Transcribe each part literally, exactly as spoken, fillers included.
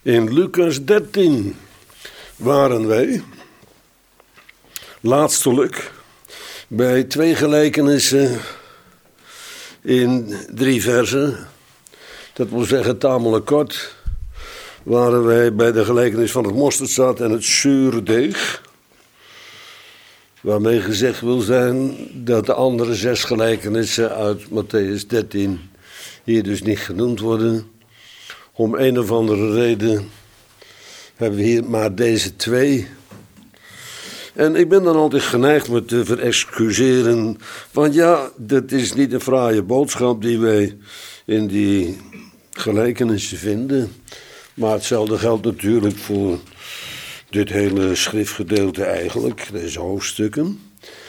In Lucas dertien waren wij, laatstelijk, bij twee gelijkenissen in drie versen. Dat wil zeggen tamelijk kort. Waren wij bij de gelijkenis van het mosterdzaad en het zuurdeeg. Waarmee gezegd wil zijn dat de andere zes gelijkenissen uit Mattheüs dertien hier dus niet genoemd worden. Om een of andere reden hebben we hier maar deze twee. En ik ben dan altijd geneigd me te verexcuseren. Want ja, dat is niet een fraaie boodschap die wij in die gelijkenissen vinden. Maar hetzelfde geldt natuurlijk voor dit hele schriftgedeelte eigenlijk, deze hoofdstukken.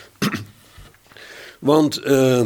Want eh,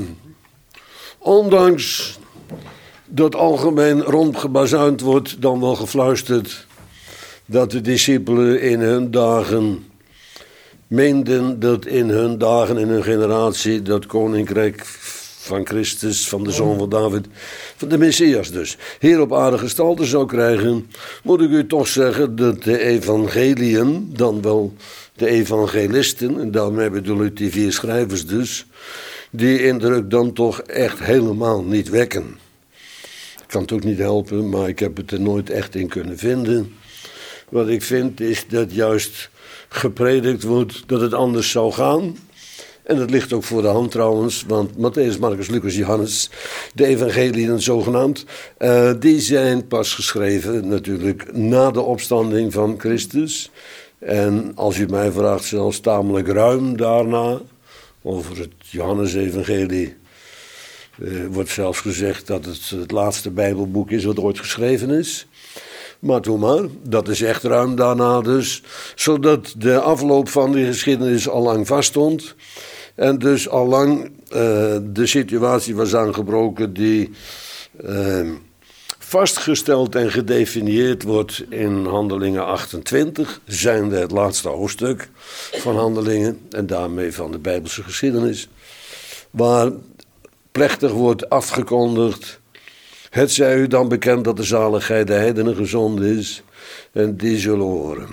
ondanks dat algemeen rondgebazuind wordt, dan wel gefluisterd, dat de discipelen in hun dagen meenden dat in hun dagen, in hun generatie, dat koninkrijk van Christus, van de zoon van David, van de Messias dus, hier op aarde gestalte zou krijgen, moet ik u toch zeggen dat de evangeliën, dan wel de evangelisten, en daarmee bedoel ik die vier schrijvers dus, die indruk dan toch echt helemaal niet wekken. Ik kan het ook niet helpen, maar ik heb het er nooit echt in kunnen vinden. Wat ik vind is dat juist gepredikt wordt dat het anders zou gaan. En dat ligt ook voor de hand trouwens, want Mattheüs, Marcus, Lucas, Johannes, de evangeliën zogenaamd, uh, die zijn pas geschreven natuurlijk na de opstanding van Christus. En als u mij vraagt, zelfs tamelijk ruim daarna, over het Johannes-evangelie, uh, wordt zelfs gezegd dat het het laatste Bijbelboek is wat ooit geschreven is. Maar toen maar, dat is echt ruim daarna dus, zodat de afloop van die geschiedenis al lang vaststond. En dus al lang uh, de situatie was aangebroken die uh, vastgesteld en gedefinieerd wordt in Handelingen achtentwintig, zijnde het laatste hoofdstuk van Handelingen en daarmee van de Bijbelse geschiedenis, waar plechtig wordt afgekondigd: het zij u dan bekend dat de zaligheid de heidenen gezonden is, en die zullen horen.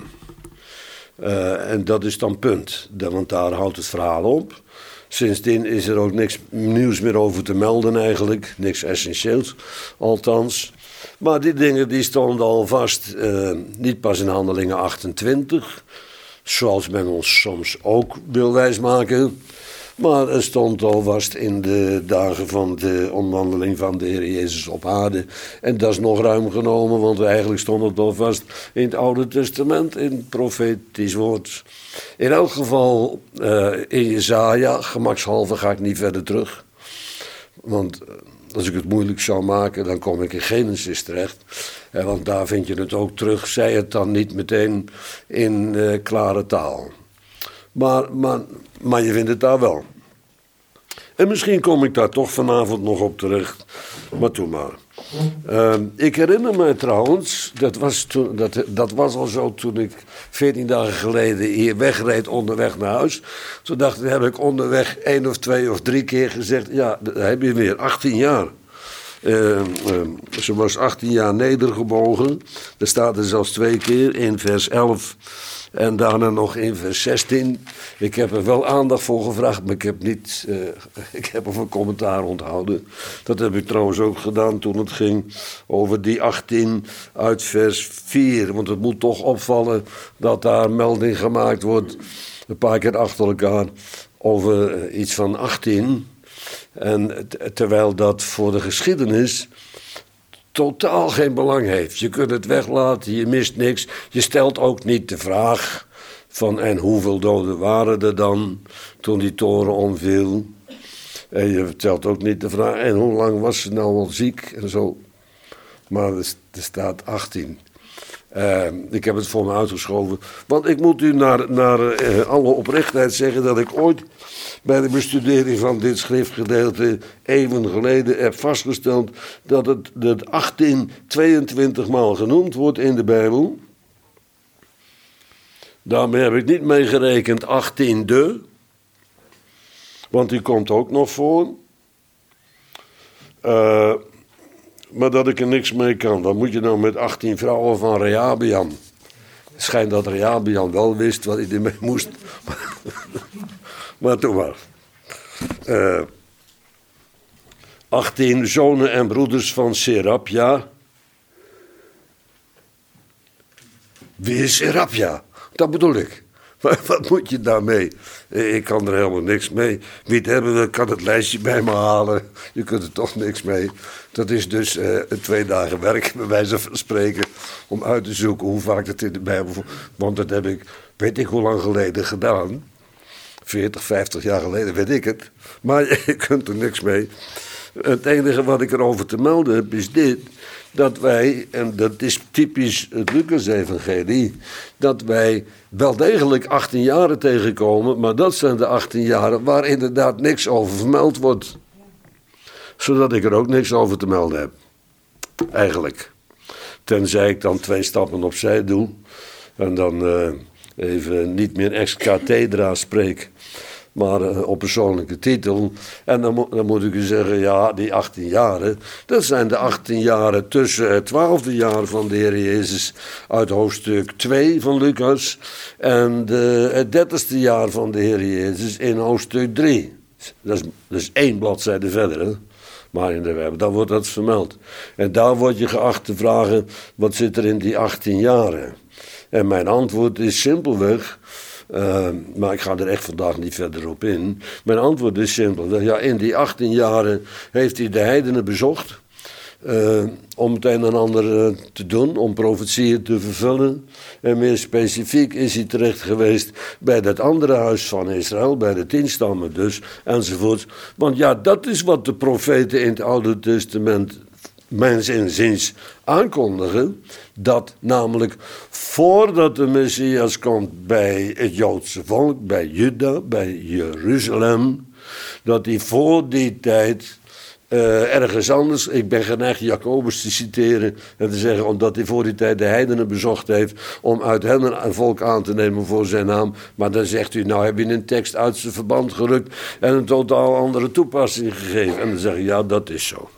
Uh, en dat is dan punt, want daar houdt het verhaal op. Sindsdien is er ook niks nieuws meer over te melden eigenlijk, niks essentieels althans. Maar die dingen die stonden al vast, uh, niet pas in Handelingen achtentwintig, zoals men ons soms ook wil wijsmaken. Maar het stond al vast in de dagen van de omwandeling van de Heer Jezus op aarde. En dat is nog ruim genomen, want eigenlijk stond het al vast in het Oude Testament, in het profetisch woord. In elk geval uh, in Jesaja, gemakshalve ga ik niet verder terug. Want als ik het moeilijk zou maken, dan kom ik in Genesis terecht. Eh, want daar vind je het ook terug, zei het dan niet meteen in uh, klare taal. Maar, maar, maar je vindt het daar wel. En misschien kom ik daar toch vanavond nog op terecht. Maar toen maar. Uh, ik herinner me trouwens, dat was, toen, dat, dat was al zo toen ik veertien dagen geleden hier wegreed onderweg naar huis. Toen dacht ik, heb ik onderweg één of twee of drie keer gezegd: ja, daar heb je weer, achttien jaar. Uh, uh, ze was achttien jaar nedergebogen. Er staat er zelfs twee keer in vers elf. En daarna nog in vers zestien. Ik heb er wel aandacht voor gevraagd, maar ik heb, niet, uh, ik heb er een commentaar onthouden. Dat heb ik trouwens ook gedaan toen het ging over die achttien uit vers vier. Want het moet toch opvallen dat daar melding gemaakt wordt, een paar keer achter elkaar, over iets van achttien. En t- terwijl dat voor de geschiedenis totaal geen belang heeft. Je kunt het weglaten, je mist niks. Je stelt ook niet de vraag van: en hoeveel doden waren er dan toen die toren omviel? En je stelt ook niet de vraag: en hoe lang was ze nou al ziek en zo. Maar er, er staat achttien. Uh, ik heb het voor me uitgeschoven. Want ik moet u naar, naar uh, alle oprechtheid zeggen dat ik ooit bij de bestudering van dit schriftgedeelte eeuwen geleden heb vastgesteld dat het, het achttien tweeëntwintig maal genoemd wordt in de Bijbel. Daarmee heb ik niet meegerekend achttien de, want die komt ook nog voor. Uh, maar dat ik er niks mee kan. Wat moet je nou met achttien vrouwen van Rehabeam? Het schijnt dat Rehabeam wel wist wat hij ermee moest. Maar toen maar. Uh, achttien zonen en broeders van Serapja. Wie is Serapja? Dat bedoel ik. Maar wat moet je daarmee? Ik kan er helemaal niks mee. Wie het hebben wil, kan het lijstje bij me halen. Je kunt er toch niks mee. Dat is dus uh, een twee dagen werk, bij wijze van spreken, om uit te zoeken hoe vaak het in de Bijbel... Want dat heb ik, weet ik hoe lang geleden gedaan. veertig, vijftig jaar geleden, weet ik het. Maar je kunt er niks mee. Het enige wat ik erover te melden heb is dit... dat wij, en dat is typisch het Lucas-evangelie... dat wij wel degelijk achttien jaren tegenkomen... maar dat zijn de achttien jaren waar inderdaad niks over vermeld wordt. Zodat ik er ook niks over te melden heb. Eigenlijk. Tenzij ik dan twee stappen opzij doe... en dan uh, even niet meer ex cathedra spreek... maar uh, op persoonlijke titel. En dan, mo- dan moet ik u zeggen, ja, die achttien jaren... dat zijn de achttien jaren tussen het twaalfde jaar van de Heer Jezus... uit hoofdstuk twee van Lucas... en de, het dertigste jaar van de Heer Jezus in hoofdstuk drie. Dat is, dat is één bladzijde verder, hè? Maar in de Bijbel, daar wordt dat vermeld. En daar word je geacht te vragen, wat zit er in die achttien jaren? En mijn antwoord is simpelweg... Uh, maar ik ga er echt vandaag niet verder op in. Mijn antwoord is simpel. Ja, in die achttien jaren heeft hij de heidenen bezocht. Uh, om het een en ander uh, te doen. Om profetieën te vervullen. En meer specifiek is hij terecht geweest bij dat andere huis van Israël. Bij de tien stammen dus. Enzovoort. Want ja, dat is wat de profeten in het Oude Testament... mijns inziens aankondigen, dat namelijk voordat de Messias komt bij het Joodse volk, bij Juda, bij Jeruzalem, dat hij voor die tijd uh, ergens anders, ik ben geneigd Jacobus te citeren en te zeggen, omdat hij voor die tijd de heidenen bezocht heeft, om uit hen een volk aan te nemen voor zijn naam, maar dan zegt u, nou heb je een tekst uit zijn verband gerukt en een totaal andere toepassing gegeven. En dan zeg je, ja, dat is zo.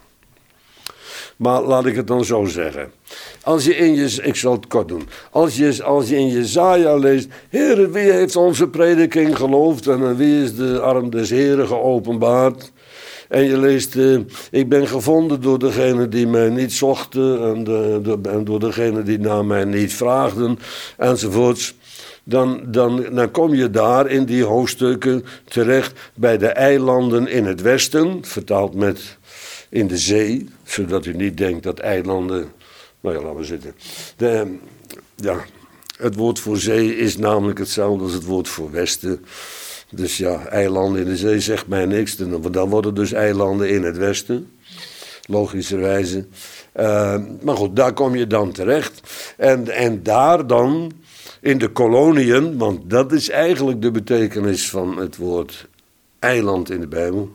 Maar laat ik het dan zo zeggen. Als je in je, ik zal het kort doen. Als je, als je in Jesaja leest. Heere, wie heeft onze prediking geloofd? En wie is de arm des Heeren geopenbaard? En je leest. Uh, ik ben gevonden door degenen die mij niet zochten. En, de, de, en door degenen die naar mij niet vraagden. Enzovoorts. Dan, dan, dan kom je daar in die hoofdstukken terecht bij de eilanden in het westen. Vertaald met. In de zee, zodat u niet denkt dat eilanden... Nou ja, laten we zitten. De, ja, het woord voor zee is namelijk hetzelfde als het woord voor westen. Dus ja, eilanden in de zee zegt mij niks. Dan worden dus eilanden in het westen. Logischerwijze. Uh, maar goed, daar kom je dan terecht. En, en daar dan, in de koloniën... want dat is eigenlijk de betekenis van het woord eiland in de Bijbel...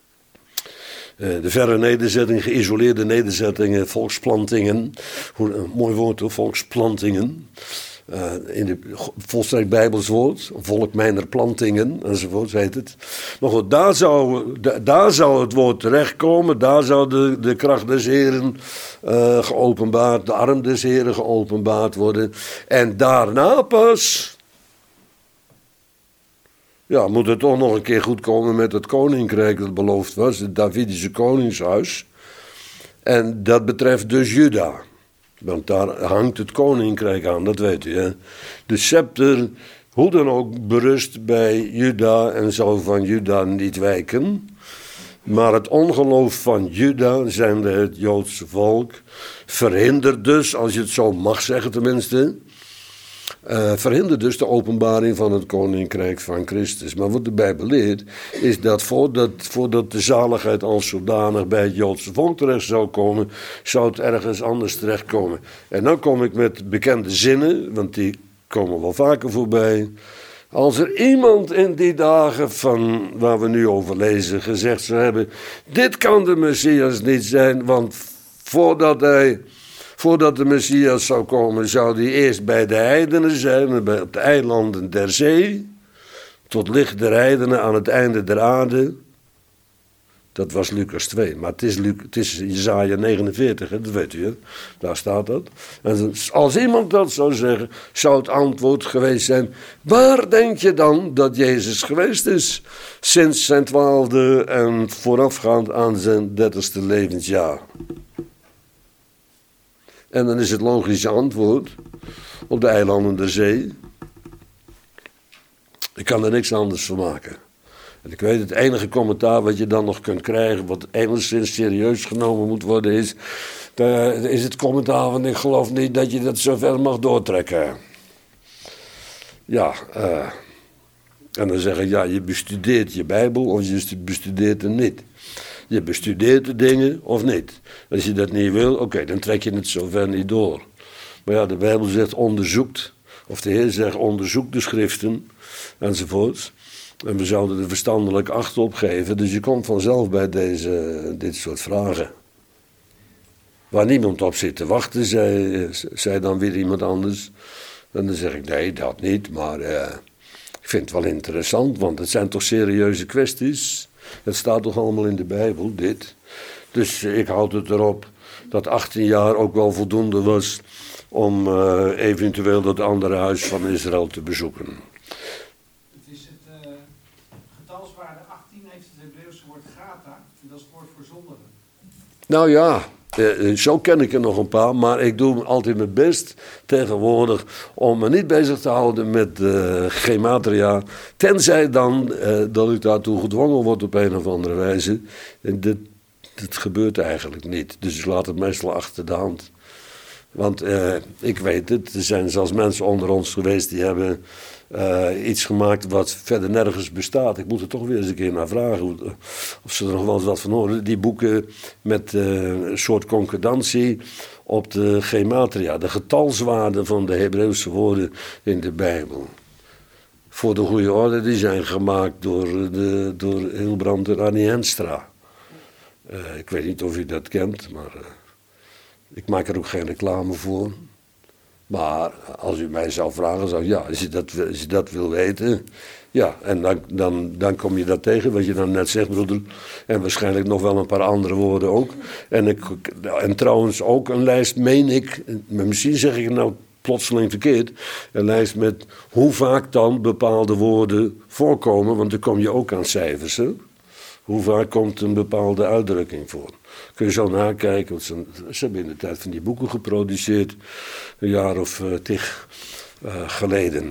Uh, de verre nederzettingen, geïsoleerde nederzettingen, volksplantingen. Hoe, een mooi woord hoor, volksplantingen. Uh, in de volstrekt Bijbels woord, volk mijner plantingen, enzovoort, heet het. Maar goed, daar zou, da, daar zou het woord terechtkomen, daar zou de, de kracht des Heren uh, geopenbaard, de arm des Heren geopenbaard worden. En daarna pas... Ja, moet het toch nog een keer goed komen met het koninkrijk dat beloofd was, het Davidische koningshuis. En dat betreft dus Juda. Want daar hangt het koninkrijk aan, dat weet u. Hè? De scepter, hoe dan ook, berust bij Juda en zal van Juda niet wijken. Maar het ongeloof van Juda, zijnde het Joodse volk, verhindert dus, als je het zo mag zeggen tenminste... Uh, verhindert dus de openbaring van het koninkrijk van Christus. Maar wat de Bijbel leert, is dat voordat, voordat de zaligheid als zodanig bij het Joodse volk terecht zou komen, zou het ergens anders terechtkomen. En dan kom ik met bekende zinnen, want die komen wel vaker voorbij. Als er iemand in die dagen van waar we nu over lezen gezegd zou hebben, dit kan de Messias niet zijn, want voordat hij... Voordat de Messias zou komen, zou hij eerst bij de heidenen zijn, bij op de eilanden der zee, tot licht der heidenen aan het einde der aarde. Dat was Lucas twee. Maar het is, Lu- het is Jesaja negenenveertig, hè? Dat weet u, hè? Daar staat dat. En als iemand dat zou zeggen, zou het antwoord geweest zijn: waar denk je dan dat Jezus geweest is sinds zijn twaalfde en voorafgaand aan zijn dertigste levensjaar? En dan is het logische antwoord: op de eilanden der zee. Ik kan er niks anders van maken. En ik weet, het enige commentaar wat je dan nog kunt krijgen, wat enigszins serieus genomen moet worden, is, uh, is het commentaar van: ik geloof niet dat je dat zo ver mag doortrekken. Ja, uh, en dan zeggen, ja, je bestudeert je Bijbel of je bestudeert hem niet. Je bestudeert de dingen of niet. Als je dat niet wil, oké, okay, dan trek je het zo ver niet door. Maar ja, de Bijbel zegt onderzoekt, of de Heer zegt onderzoek de schriften, enzovoort. En we zouden er verstandelijk acht op geven. Dus je komt vanzelf bij deze, dit soort vragen. Waar niemand op zit te wachten, zei, zei dan weer iemand anders. En dan zeg ik, nee, dat niet. Maar uh, ik vind het wel interessant, want het zijn toch serieuze kwesties. Het staat toch allemaal in de Bijbel, dit. Dus uh, ik houd het erop dat achttien jaar ook wel voldoende was om uh, eventueel dat andere huis van Israël te bezoeken. Het is het uh, getalswaarde achttien heeft het Hebreeuwse woord gata, en dat is het woord voor zondigen. Nou ja, eh, zo ken ik er nog een paar, maar ik doe altijd mijn best tegenwoordig om me niet bezig te houden met uh, gematria, tenzij dan uh, dat ik daartoe gedwongen word op een of andere wijze. En dit, dit gebeurt eigenlijk niet, dus ik laat het meestal achter de hand. Want uh, ik weet het, er zijn zelfs mensen onder ons geweest die hebben uh, iets gemaakt wat verder nergens bestaat. Ik moet er toch weer eens een keer naar vragen of ze er nog wel eens wat van horen. Die boeken met uh, een soort concordantie op de gematria, de getalswaarden van de Hebreeuwse woorden in de Bijbel. Voor de goede orde, die zijn gemaakt door, de, door Hilbrand en Annie Henstra. Uh, ik weet niet of u dat kent, maar... Uh, Ik maak er ook geen reclame voor. Maar als u mij zou vragen, zou ik, ja, als je dat, als je dat wil weten. Ja, en dan, dan, dan kom je dat tegen, wat je dan net zegt, broeder. En waarschijnlijk nog wel een paar andere woorden ook. En, ik, en trouwens ook een lijst, meen ik, misschien zeg ik het nou plotseling verkeerd. Een lijst met hoe vaak dan bepaalde woorden voorkomen. Want dan kom je ook aan cijfers, hè. Hoe vaak komt een bepaalde uitdrukking voor? Kun je zo nakijken, want ze, ze hebben in de tijd van die boeken geproduceerd, een jaar of uh, tig uh, geleden.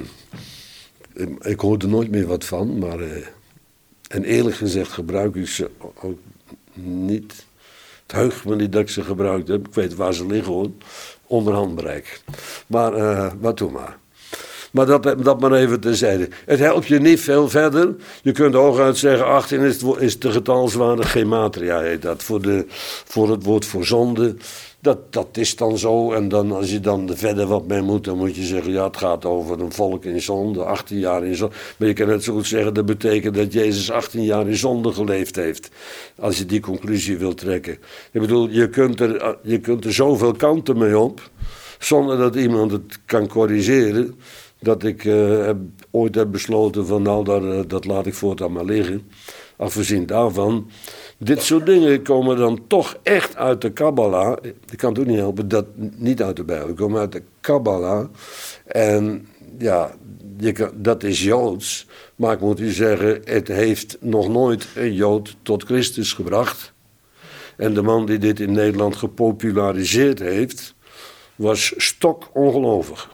Ik, ik hoor er nooit meer wat van, maar uh, en eerlijk gezegd gebruik ik ze ook niet. Het heugt me niet dat ik ze gebruikt heb, ik weet waar ze liggen hoor, onder handbereik. Maar uh, wat doe maar. Maar dat, dat maar even terzijde. Het helpt je niet veel verder. Je kunt hooguit zeggen, achttien is, het, is de getalswaarde gematria heet dat. Voor, de, voor het woord voor zonde. Dat, dat is dan zo. En dan, als je dan er verder wat mee moet, dan moet je zeggen, ja, het gaat over een volk in zonde, achttien jaar in zonde. Maar je kan net zo goed zeggen, dat betekent dat Jezus achttien jaar in zonde geleefd heeft. Als je die conclusie wilt trekken. Ik bedoel, je kunt er, je kunt er zoveel kanten mee op, zonder dat iemand het kan corrigeren. Dat ik uh, heb, ooit heb besloten van nou, dat, uh, dat laat ik voortaan maar liggen. Afgezien daarvan, dit soort dingen komen dan toch echt uit de Kabbala. Ik kan het ook niet helpen, dat niet uit de Bijbel. Die komen uit de Kabbala. En ja, je kan, dat is Joods. Maar ik moet u zeggen, het heeft nog nooit een Jood tot Christus gebracht. En de man die dit in Nederland gepopulariseerd heeft, was stokongelovig.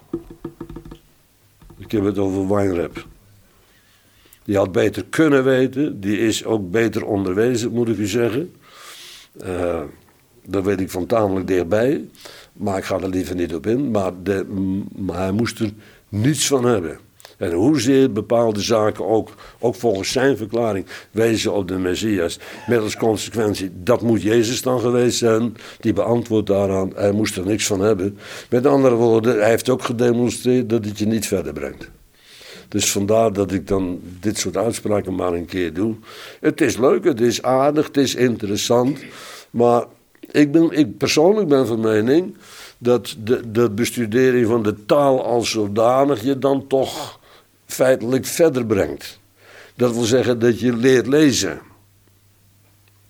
Ik heb het over Weinreb. Die had beter kunnen weten. Die is ook beter onderwezen, moet ik u zeggen. Uh, dat weet ik van tamelijk dichtbij. Maar ik ga er liever niet op in. Maar, de, maar hij moest er niets van hebben. En hoezeer bepaalde zaken ook, ook volgens zijn verklaring, wezen op de Messias. Met als consequentie, dat moet Jezus dan geweest zijn. Die beantwoordt daaraan, hij moest er niks van hebben. Met andere woorden, hij heeft ook gedemonstreerd dat het je niet verder brengt. Dus vandaar dat ik dan dit soort uitspraken maar een keer doe. Het is leuk, het is aardig, het is interessant. Maar ik, ben, ik persoonlijk ben van mening dat de, de bestudering van de taal als zodanig je dan toch feitelijk verder brengt. Dat wil zeggen dat je leert lezen.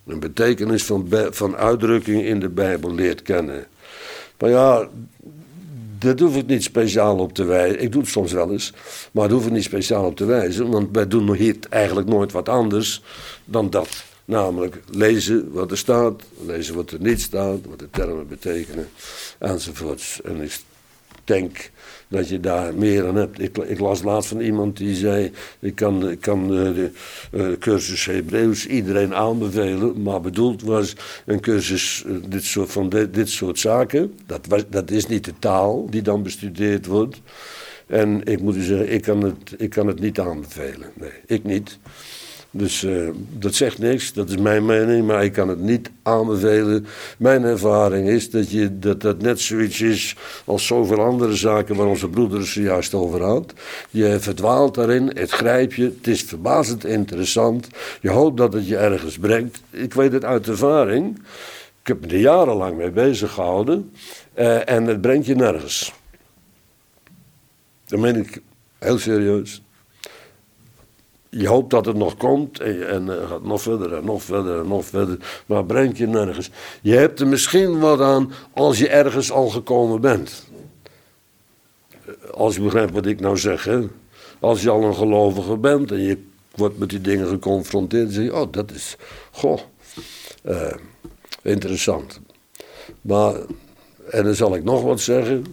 Een betekenis van, be- van uitdrukking in de Bijbel leert kennen. Maar ja, daar hoef ik niet speciaal op te wijzen. Ik doe het soms wel eens, maar daar hoef ik niet speciaal op te wijzen. Want wij doen hier eigenlijk nooit wat anders dan dat. Namelijk lezen wat er staat, lezen wat er niet staat, wat de termen betekenen, enzovoorts. En ik denk dat je daar meer aan hebt. Ik, ik las laatst van iemand die zei, ik kan, ik kan de uh, cursus Hebreeuws iedereen aanbevelen, maar bedoeld was een cursus uh, dit soort, van de, dit soort zaken. Dat, was, dat is niet de taal die dan bestudeerd wordt. En ik moet u zeggen, ik kan het, ik kan het niet aanbevelen. Nee, ik niet. Dus uh, dat zegt niks, dat is mijn mening, maar ik kan het niet aanbevelen. Mijn ervaring is dat je, dat, dat net zoiets is als zoveel andere zaken waar onze broeder het zojuist over had. Je verdwaalt daarin, het grijpt je, het is verbazend interessant. Je hoopt dat het je ergens brengt. Ik weet het uit ervaring. Ik heb me er jarenlang mee bezig gehouden uh, en het brengt je nergens. Dat meen ik heel serieus. Je hoopt dat het nog komt en, en uh, gaat nog verder en nog verder en nog verder, maar brengt je nergens. Je hebt er misschien wat aan als je ergens al gekomen bent. Als je begrijpt wat ik nou zeg, hè. Als je al een gelovige bent en je wordt met die dingen geconfronteerd, dan zeg je, oh, dat is, goh, uh, interessant. Maar, en dan zal ik nog wat zeggen.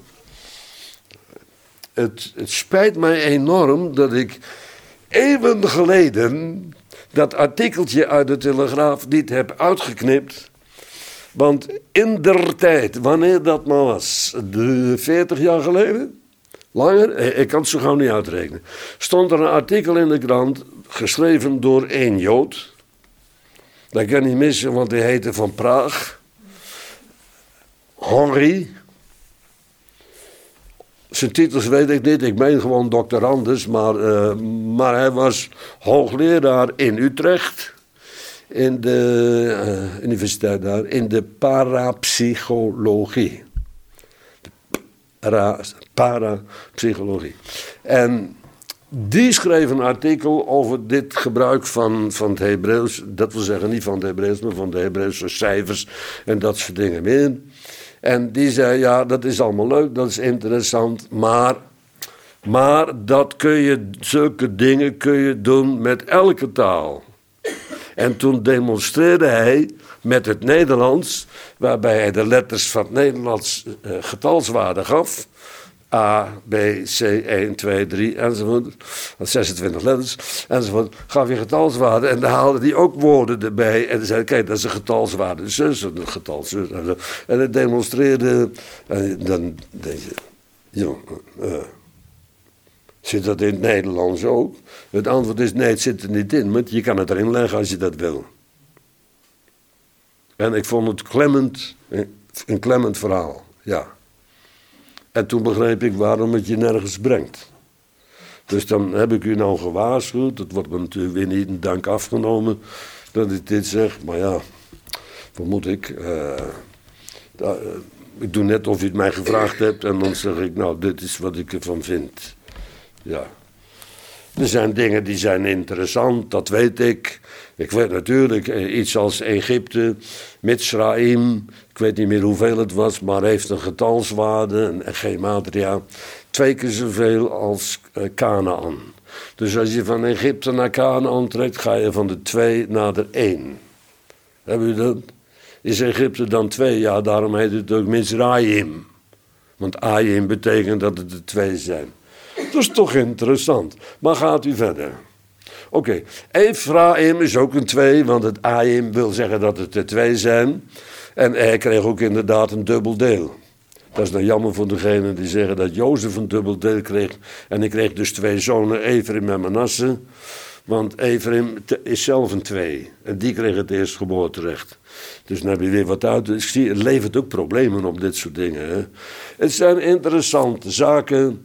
Het, het spijt mij enorm dat ik eeuwen geleden dat artikeltje uit de Telegraaf niet heb uitgeknipt. Want in der tijd, wanneer dat maar was, de veertig jaar geleden, langer, ik kan het zo gauw niet uitrekenen, stond er een artikel in de krant, geschreven door één Jood. Dat kan niet missen, want hij heette van Praag. Henri. Zijn titels weet ik niet, ik meen gewoon doctorandus, maar, uh, maar hij was hoogleraar in Utrecht, in de uh, universiteit daar, in de parapsychologie. Para, parapsychologie. En die schreef een artikel over dit gebruik van, van het Hebreeuws, dat wil zeggen niet van het Hebreeuws, maar van de Hebreeuwse cijfers en dat soort dingen meer. En die zei, ja, dat is allemaal leuk, dat is interessant, maar, maar dat kun je, zulke dingen kun je doen met elke taal. En toen demonstreerde hij met het Nederlands, waarbij hij de letters van het Nederlands uh, getalswaarde gaf. A, B, C, één, twee, drie, enzovoort. zesentwintig letters, enzovoort. Gaf je getalswaarde en dan haalde hij ook woorden erbij. En dan zei hij, kijk, dat is een getalswaarde zus, een getal zus. En, en het demonstreerde. En dan denk je, joh, uh, zit dat in het Nederlands ook? Het antwoord is, nee, het zit er niet in. Maar je kan het erin leggen als je dat wil. En ik vond het klemmend, een klemmend verhaal, ja. En toen begreep ik waarom het je nergens brengt. Dus dan heb ik u nou gewaarschuwd. Het wordt me natuurlijk weer niet in dank afgenomen dat ik dit zeg. Maar ja, wat moet ik? Uh, da, uh, ik doe net of u het mij gevraagd hebt. En dan zeg ik, nou, dit is wat ik ervan vind. Ja. Er zijn dingen die zijn interessant, dat weet ik. Ik weet natuurlijk eh, iets als Egypte, Mitzraïm, ik weet niet meer hoeveel het was, maar heeft een getalswaarde, een gematria, twee keer zoveel als eh, Kanaan. Dus als je van Egypte naar Kanaan trekt, ga je van de twee naar de één. Hebben u dat? Is Egypte dan twee? Ja, daarom heet het ook Mitzraïm. Want Ayim betekent dat het er twee zijn. Dat is toch interessant. Maar gaat u verder. Oké, okay. Ephraim is ook een twee, want het Ayim wil zeggen dat het er twee zijn. En hij kreeg ook inderdaad een dubbel deel. Dat is dan jammer voor degenen die zeggen dat Jozef een dubbel deel kreeg. En ik kreeg dus twee zonen, Ephraim en Manasse. Want Ephraim is zelf een twee. En die kreeg het eerstgeboorterecht. Dus dan heb je weer wat uit. Dus ik zie, het levert ook problemen op dit soort dingen. Hè. Het zijn interessante zaken.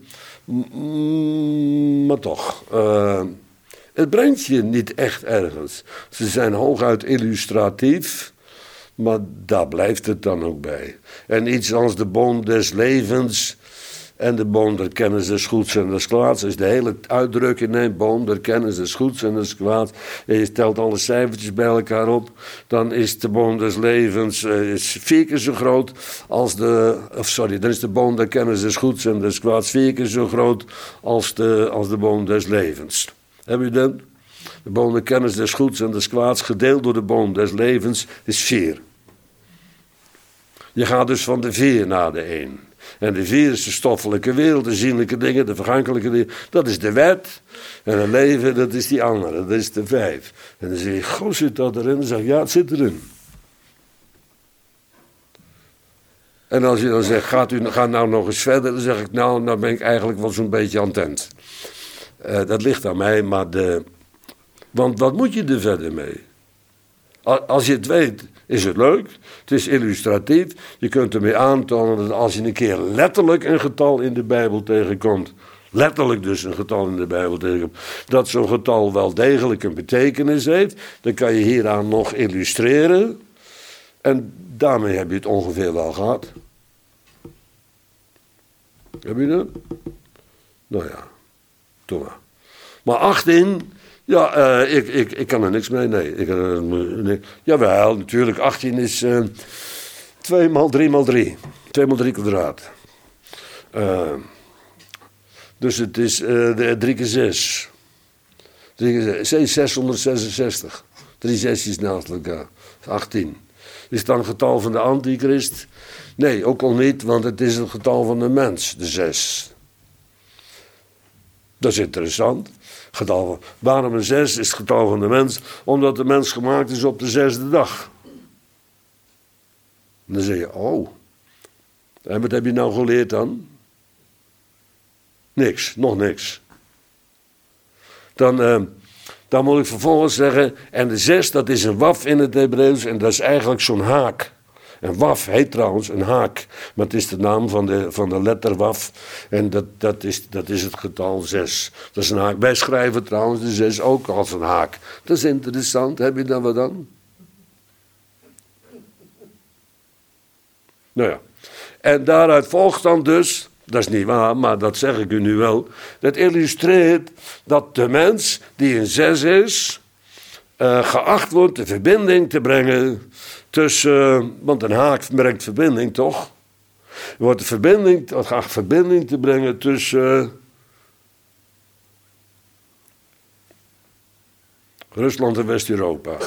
Maar toch, uh, het brengt je niet echt ergens. Ze zijn hooguit illustratief, maar daar blijft het dan ook bij. En iets als de boom des levens, En de boom der kennis des goeds en des kwaads. Als je de hele uitdrukking neemt, boom der kennis des goeds en des kwaads. En je telt alle cijfertjes bij elkaar op. Dan is de boom des levens uh, is vier keer zo groot als de... Of sorry, dan is de boom der kennis des goeds en des kwaads vier keer zo groot als de, als de boom des levens. Heb je dat? De boom der kennis des goeds en des kwaads gedeeld door de boom des levens is vier. Je gaat dus van de vier naar de één. En de vier is de stoffelijke wereld, de zienlijke dingen, de vergankelijke dingen. Dat is de wet. En het leven, dat is die andere, dat is de vijf. En dan zeg je, goh, zit dat erin? Dan zeg je, ja, het zit erin. En als je dan zegt, gaat u ga nou nog eens verder? Dan zeg ik, nou, nou ben ik eigenlijk wel zo'n beetje aan het eind. Uh, dat ligt aan mij, maar de... Want wat moet je er verder mee? Als je het weet, is het leuk. Het is illustratief. Je kunt ermee aantonen dat als je een keer letterlijk een getal in de Bijbel tegenkomt, letterlijk dus een getal in de Bijbel tegenkomt, dat zo'n getal wel degelijk een betekenis heeft, dan kan je hieraan nog illustreren. En daarmee heb je het ongeveer wel gehad. Heb je dat? Nou ja, doe maar. Maar achttien... Ja, uh, ik, ik, ik kan er niks mee, nee. Ik, uh, nee. Jawel, natuurlijk, achttien is uh, twee maal drie maal drie. twee maal drie kwadraat. Uh, dus het is uh, drie keer zes. drie keer zes, zeshonderdzesenzestig. Drie zesjes naast elkaar. achttien. Is het dan het getal van de antichrist? Nee, ook al niet, want het is het getal van de mens, de zes. Dat is interessant. Getal van, waarom een zes is het getal van de mens? Omdat de mens gemaakt is op de zesde dag. En dan zeg je, oh. En wat heb je nou geleerd dan? Niks, nog niks. Dan, uh, dan moet ik vervolgens zeggen, en de zes, dat is een waf in het Hebreeuws en dat is eigenlijk zo'n haak. En waf heet trouwens een haak, maar het is de naam van de, van de letter waf. En dat, dat, is, dat is het getal zes. Dat is een haak. Wij schrijven trouwens de zes ook als een haak. Dat is interessant, heb je daar wat aan? Nou ja. En daaruit volgt dan dus, dat is niet waar, maar dat zeg ik u nu wel. Dat illustreert dat de mens die een zes is, uh, geacht wordt de verbinding te brengen tussen, uh, want een haak brengt verbinding toch? Er wordt de verbinding, geacht verbinding te brengen tussen uh, Rusland en West-Europa.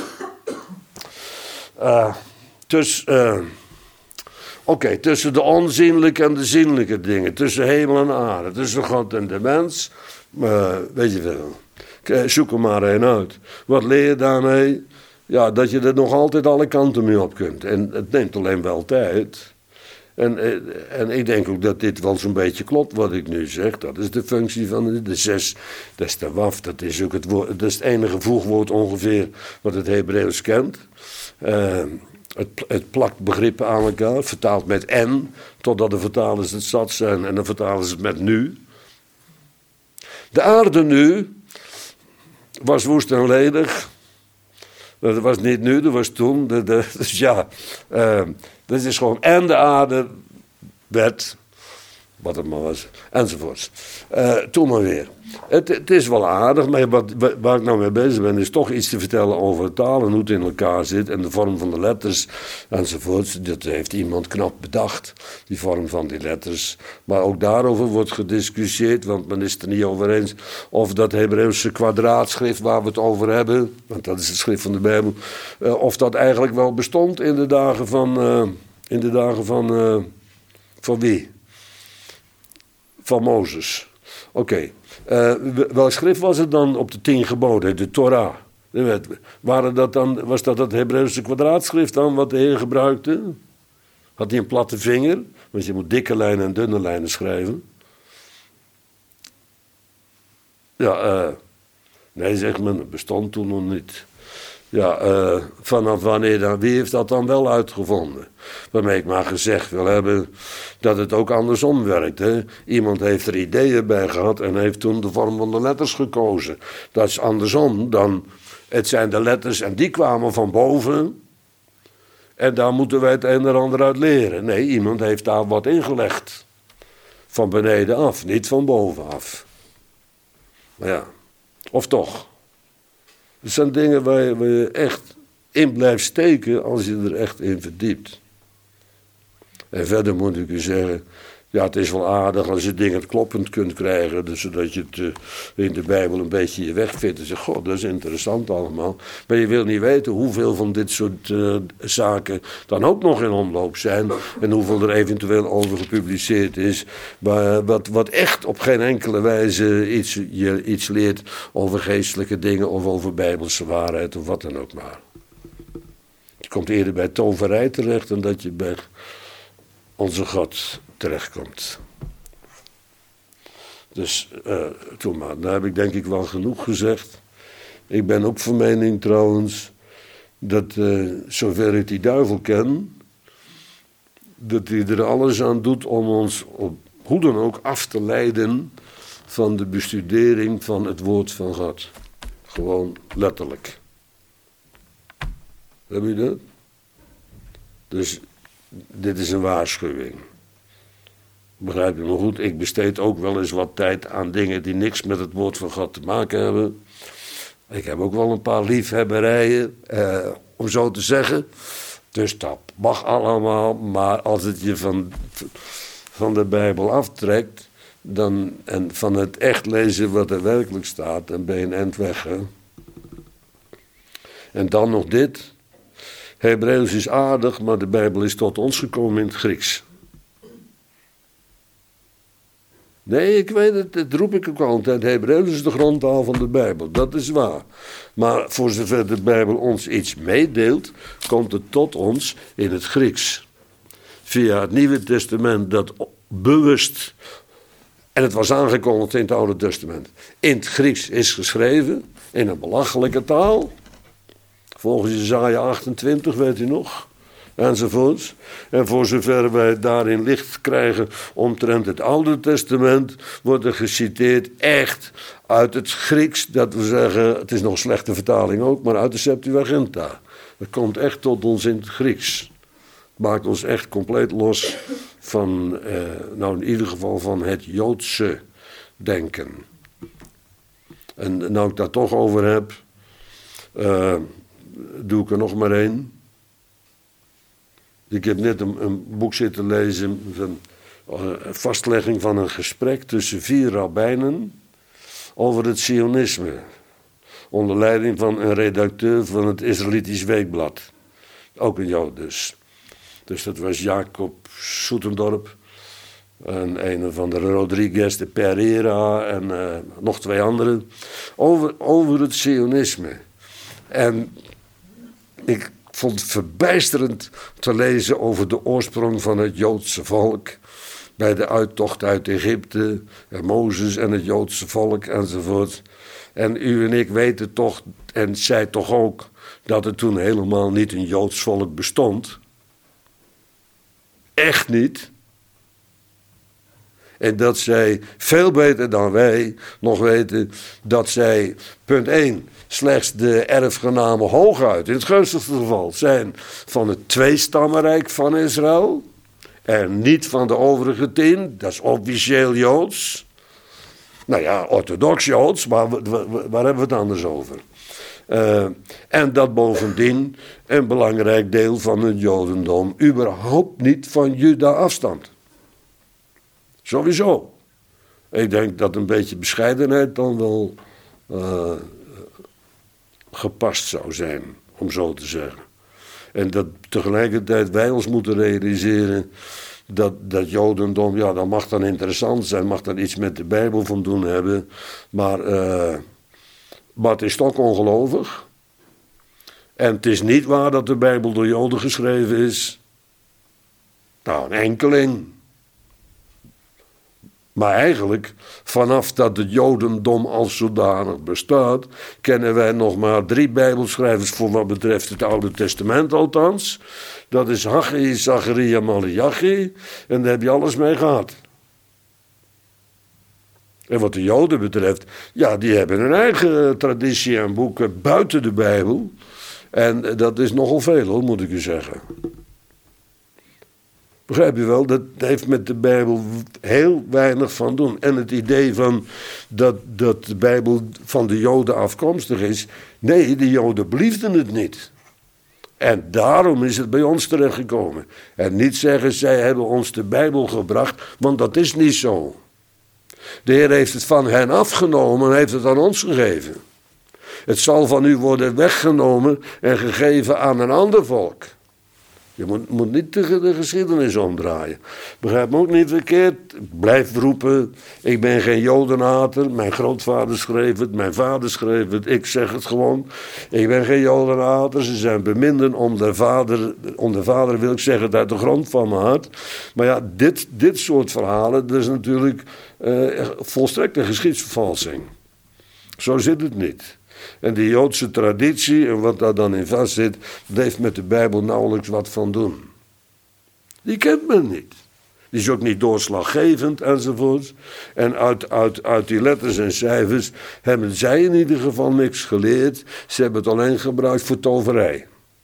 Uh, dus, uh, Oké, okay, tussen de onzienlijke en de zienlijke dingen. Tussen hemel en aarde. Tussen God en de mens. Uh, weet je wel. Zoek er maar een uit. Wat leer je daarmee? Ja, dat je er nog altijd alle kanten mee op kunt. En het neemt alleen wel tijd. En, en ik denk ook dat dit wel zo'n beetje klopt wat ik nu zeg. Dat is de functie van de zes. Dat is de waf. Dat is ook het, woord, dat is het enige voegwoord ongeveer wat het Hebreeuws kent. Uh, Het, het plakt begrippen aan elkaar, vertaalt met en, totdat de vertalers het zat zijn en dan vertalen ze het met nu. De aarde nu was woest en ledig. Dat was niet nu, dat was toen. De, de, dus ja, uh, dat is gewoon en de aarde werd, wat het maar was, enzovoorts. Uh, toen maar weer. Het, het is wel aardig, maar wat, waar ik nou mee bezig ben, is toch iets te vertellen over taal en hoe het in elkaar zit en de vorm van de letters enzovoorts. Dat heeft iemand knap bedacht, die vorm van die letters. Maar ook daarover wordt gediscussieerd, want men is het er niet over eens of dat Hebreeuwse kwadraatschrift waar we het over hebben, want dat is het schrift van de Bijbel, uh, of dat eigenlijk wel bestond in de dagen van, uh, in de dagen van, uh, van wie? Van Mozes. Oké. Okay. Uh, welk schrift was het dan op de tien geboden? De Torah. Waren dat dan, was dat het Hebreeuwse kwadraatschrift dan wat de Heer gebruikte? Had hij een platte vinger? Want je moet dikke lijnen en dunne lijnen schrijven. Ja, uh, nee, zegt men, het bestond toen nog niet. Ja, uh, vanaf wanneer dan? Wie heeft dat dan wel uitgevonden? Waarmee ik maar gezegd wil hebben dat het ook andersom werkt. Hè? Iemand heeft er ideeën bij gehad en heeft toen de vorm van de letters gekozen. Dat is andersom dan, het zijn de letters en die kwamen van boven. En daar moeten wij het een en ander uit leren. Nee, iemand heeft daar wat ingelegd. van beneden af, niet van bovenaf. Maar ja, of toch. Het zijn dingen waar je, waar je echt in blijft steken als je er echt in verdiept. En verder moet ik u zeggen, ja, het is wel aardig als je dingen kloppend kunt krijgen, dus zodat je het uh, in de Bijbel een beetje je weg vindt. En zegt, god, dat is interessant allemaal. Maar je wil niet weten hoeveel van dit soort uh, zaken dan ook nog in omloop zijn. En hoeveel er eventueel over gepubliceerd is. Maar wat, wat echt op geen enkele wijze iets, je iets leert over geestelijke dingen of over Bijbelse waarheid of wat dan ook maar. Je komt eerder bij toverij terecht dan dat je bij onze God terechtkomt. Dus uh, toen maar, daar heb ik denk ik wel genoeg gezegd. Ik ben ook van mening trouwens dat uh, zover ik die duivel ken, dat hij er alles aan doet om ons op hoe dan ook af te leiden van de bestudering van het woord van God. Gewoon letterlijk. Heb je dat? Dus dit is een waarschuwing. Begrijp je me goed? Ik besteed ook wel eens wat tijd aan dingen die niks met het woord van God te maken hebben. Ik heb ook wel een paar liefhebberijen, eh, om zo te zeggen. Dus dat mag allemaal, maar als het je van, van de Bijbel aftrekt, dan, en van het echt lezen wat er werkelijk staat, dan ben je een eind weg. Hè? En dan nog dit. Hebreeuws is aardig, maar de Bijbel is tot ons gekomen in het Grieks. Nee, ik weet het, dat roep ik ook altijd. Hebreeuws is de grondtaal van de Bijbel, dat is waar. Maar voor zover de Bijbel ons iets meedeelt, komt het tot ons in het Grieks. Via het Nieuwe Testament dat bewust, en het was aangekondigd in het Oude Testament, in het Grieks is geschreven, in een belachelijke taal. Volgens Jesaja achtentwintig, weet u nog, enzovoorts. En voor zover wij daarin licht krijgen omtrent het Oude Testament, wordt er geciteerd echt uit het Grieks, dat we zeggen, het is nog een slechte vertaling ook, maar uit de Septuaginta. Dat komt echt tot ons in het Grieks. Het maakt ons echt compleet los van, eh, nou in ieder geval van het Joodse denken. En nou ik daar toch over heb, uh, doe ik er nog maar één. Ik heb net een, een boek zitten lezen, een uh, vastlegging van een gesprek tussen vier rabbijnen over het Zionisme. Onder leiding van een redacteur van het Israëlitisch Weekblad. Ook een Jood dus. Dus dat was Jacob Soetendorp. En een van de Rodriguez de Pereira en uh, nog twee anderen. Over, over het Zionisme. En ik vond het verbijsterend te lezen over de oorsprong van het Joodse volk. Bij de uittocht uit Egypte, en Mozes en het Joodse volk enzovoort. En u en ik weten toch, en zij toch ook, dat er toen helemaal niet een Joods volk bestond. Echt niet. En dat zij veel beter dan wij nog weten dat zij, punt één, slechts de erfgenamen hooguit, in het gunstigste geval, zijn van het tweestammenrijk van Israël. En niet van de overige tien, dat is officieel Joods. Nou ja, orthodox Joods, maar waar, waar hebben we het anders over? Uh, en dat bovendien een belangrijk deel van het Jodendom überhaupt niet van Juda afstamt. Sowieso. Ik denk dat een beetje bescheidenheid dan wel uh, gepast zou zijn, om zo te zeggen. En dat tegelijkertijd wij ons moeten realiseren dat dat Jodendom, ja, dat mag dan interessant zijn, mag dan iets met de Bijbel van doen hebben, maar, uh, maar het is toch ongelovig. En het is niet waar dat de Bijbel door Joden geschreven is. Nou, een enkeling. Maar eigenlijk, vanaf dat het Jodendom als zodanig bestaat, kennen wij nog maar drie Bijbelschrijvers voor wat betreft het Oude Testament althans. Dat is Haggai, Zacharia, Maleachi. En daar heb je alles mee gehad. En wat de Joden betreft, ja, die hebben hun eigen traditie en boeken buiten de Bijbel. En dat is nogal veel, hoor, moet ik u zeggen. Begrijp je wel? Dat heeft met de Bijbel heel weinig van doen. En het idee van dat, dat de Bijbel van de Joden afkomstig is. Nee, de Joden beliefden het niet. En daarom is het bij ons terechtgekomen. En niet zeggen, zij hebben ons de Bijbel gebracht, want dat is niet zo. De Heer heeft het van hen afgenomen en heeft het aan ons gegeven. Het zal van u worden weggenomen en gegeven aan een ander volk. Je moet, moet niet de, de geschiedenis omdraaien. Begrijp me ook niet verkeerd. Ik blijf roepen, ik ben geen Jodenhater. Mijn grootvader schreef het, mijn vader schreef het. Ik zeg het gewoon. Ik ben geen Jodenhater. Ze zijn beminden om de vader. Om de vader wil ik zeggen het uit de grond van mijn hart. Maar ja, dit, dit soort verhalen, dat is natuurlijk uh, volstrekt een geschiedsvervalsing. Zo zit het niet. En die Joodse traditie en wat daar dan in vast zit, dat heeft met de Bijbel nauwelijks wat van doen. Die kent men niet. Die is ook niet doorslaggevend enzovoort. En uit, uit, uit die letters en cijfers hebben zij in ieder geval niks geleerd. Ze hebben het alleen gebruikt voor toverij.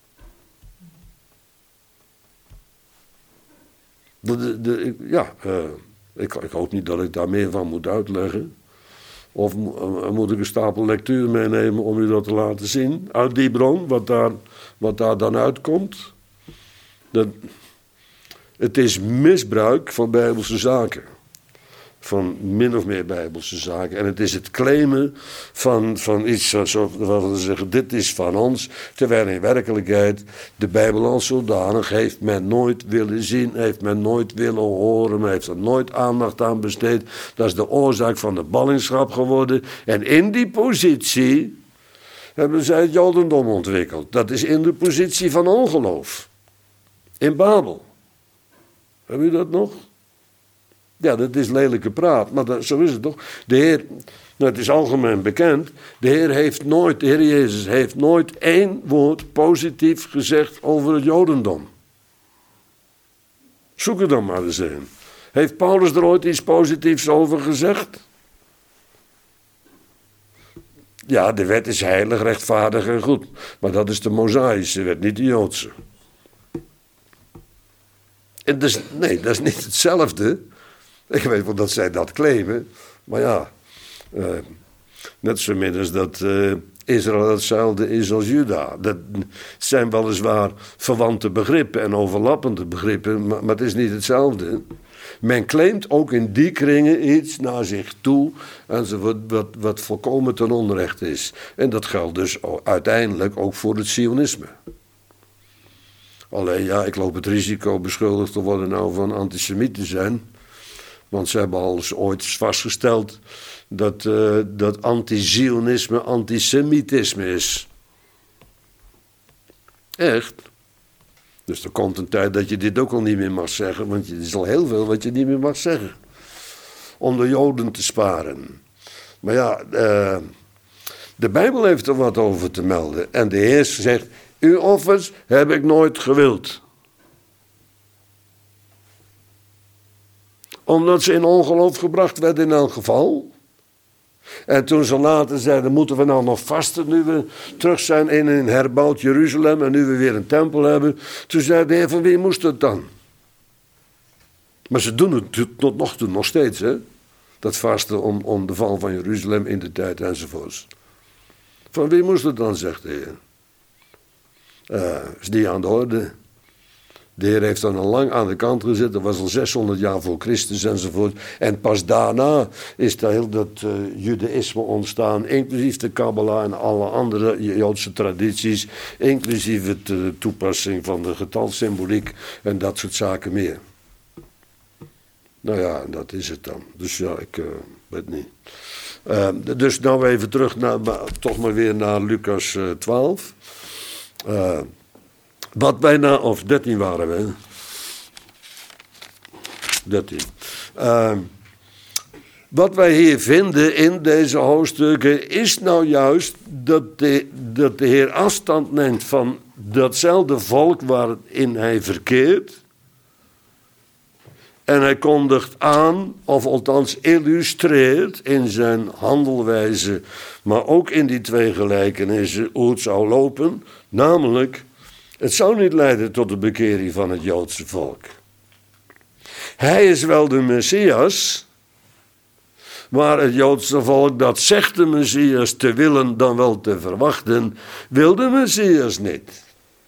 De, de, de, ja, uh, ik, ik hoop niet dat ik daar meer van moet uitleggen. Of moet ik een stapel lectuur meenemen om u dat te laten zien? Uit die bron, wat daar, wat daar dan uitkomt. Dat, het is misbruik van bijbelse zaken. Van min of meer bijbelse zaken. En het is het claimen van, van iets waarvan we zeggen, dit is van ons. Terwijl in werkelijkheid de Bijbel als zodanig heeft men nooit willen zien. Heeft men nooit willen horen. Men heeft er nooit aandacht aan besteed. Dat is de oorzaak van de ballingschap geworden. En in die positie hebben zij het Jodendom ontwikkeld. Dat is in de positie van ongeloof. In Babel. Heb je dat nog? Ja, dat is lelijke praat, maar dat, zo is het toch. De Heer, nou, het is algemeen bekend, de Heer heeft nooit, de Heer Jezus heeft nooit één woord positief gezegd over het Jodendom. Zoek er dan maar eens in. Heeft Paulus er ooit iets positiefs over gezegd? Ja, de wet is heilig, rechtvaardig en goed. Maar dat is de Mosaïsche wet, niet de Joodse. En dus, nee, dat is niet hetzelfde. Ik weet wel dat zij dat claimen. Maar ja, uh, net zo min als dat uh, Israël hetzelfde is als Juda. Dat zijn weliswaar verwante begrippen en overlappende begrippen, maar, maar het is niet hetzelfde. Men claimt ook in die kringen iets naar zich toe enzovoort, wat, wat volkomen ten onrechte is. En dat geldt dus uiteindelijk ook voor het Zionisme. Alleen ja, ik loop het risico beschuldigd te worden nou van antisemiet te zijn. Want ze hebben al eens ooit vastgesteld dat, uh, dat anti-Zionisme antisemitisme is. Echt. Dus er komt een tijd dat je dit ook al niet meer mag zeggen. Want er is al heel veel wat je niet meer mag zeggen. Om de Joden te sparen. Maar ja, uh, de Bijbel heeft er wat over te melden. En de Heer zegt, uw offers heb ik nooit gewild. Omdat ze in ongeloof gebracht werden in elk geval. En toen ze later zeiden, moeten we nou nog vasten nu we terug zijn in een herbouwd Jeruzalem en nu we weer een tempel hebben. Toen zei de Heer, van wie moest het dan? Maar ze doen het tot nog toe nog steeds, hè. Dat vasten om, om de val van Jeruzalem in de tijd enzovoorts. Van wie moest het dan, zegt de Heer. Uh, is niet aan de orde. De Heer heeft dan al lang aan de kant gezet. Dat was al zeshonderd jaar voor Christus enzovoort. En pas daarna is daar heel dat uh, judaïsme ontstaan. Inclusief de Kabbalah en alle andere Joodse tradities. Inclusief de uh, toepassing van de getalsymboliek. En dat soort zaken meer. Nou ja, dat is het dan. Dus ja, ik uh, weet niet. Uh, dus nou even terug naar, maar, toch maar weer naar Lucas uh, twaalf. Uh, Wat wij na, of dertien waren we. dertien. Uh, wat wij hier vinden in deze hoofdstukken is nou juist dat de, dat de Heer afstand neemt van datzelfde volk waarin hij verkeert. En hij kondigt aan, of althans illustreert in zijn handelwijze, maar ook in die twee gelijkenissen hoe het zou lopen, namelijk, het zou niet leiden tot de bekering van het Joodse volk. Hij is wel de Messias, maar het Joodse volk dat zegt de Messias te willen dan wel te verwachten, wil de Messias niet.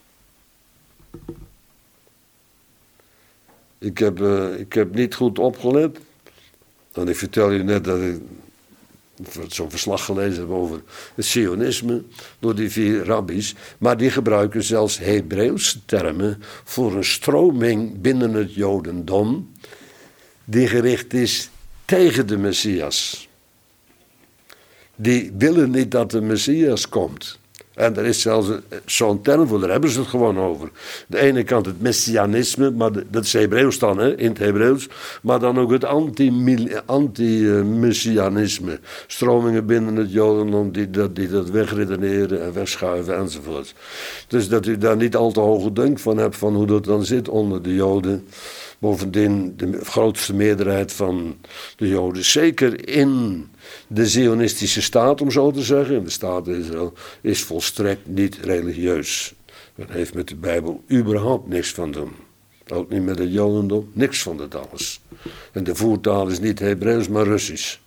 Ik heb, uh, ik heb niet goed opgelet. Want ik vertel je net dat ik zo'n verslag gelezen heb over het Zionisme door die vier rabbies. Maar die gebruiken zelfs Hebreeuwse termen voor een stroming binnen het Jodendom die gericht is tegen de Messias. Die willen niet dat de Messias komt. En er is zelfs zo'n term voor, daar hebben ze het gewoon over. De ene kant het messianisme, maar dat is Hebreeuws dan, hè, in het Hebreeuws. Maar dan ook het anti-messianisme. Anti Stromingen binnen het Jodendom die dat, die dat wegredeneren en wegschuiven enzovoort. Dus dat u daar niet al te hoge dunk van hebt van hoe dat dan zit onder de Joden. Bovendien, de grootste meerderheid van de Joden, zeker in de Zionistische staat, om zo te zeggen, de staat Israël, is volstrekt niet religieus. Dat heeft met de Bijbel überhaupt niks van doen. Ook niet met het Jodendom, niks van dat alles. En de voertaal is niet Hebreeuws, maar Russisch.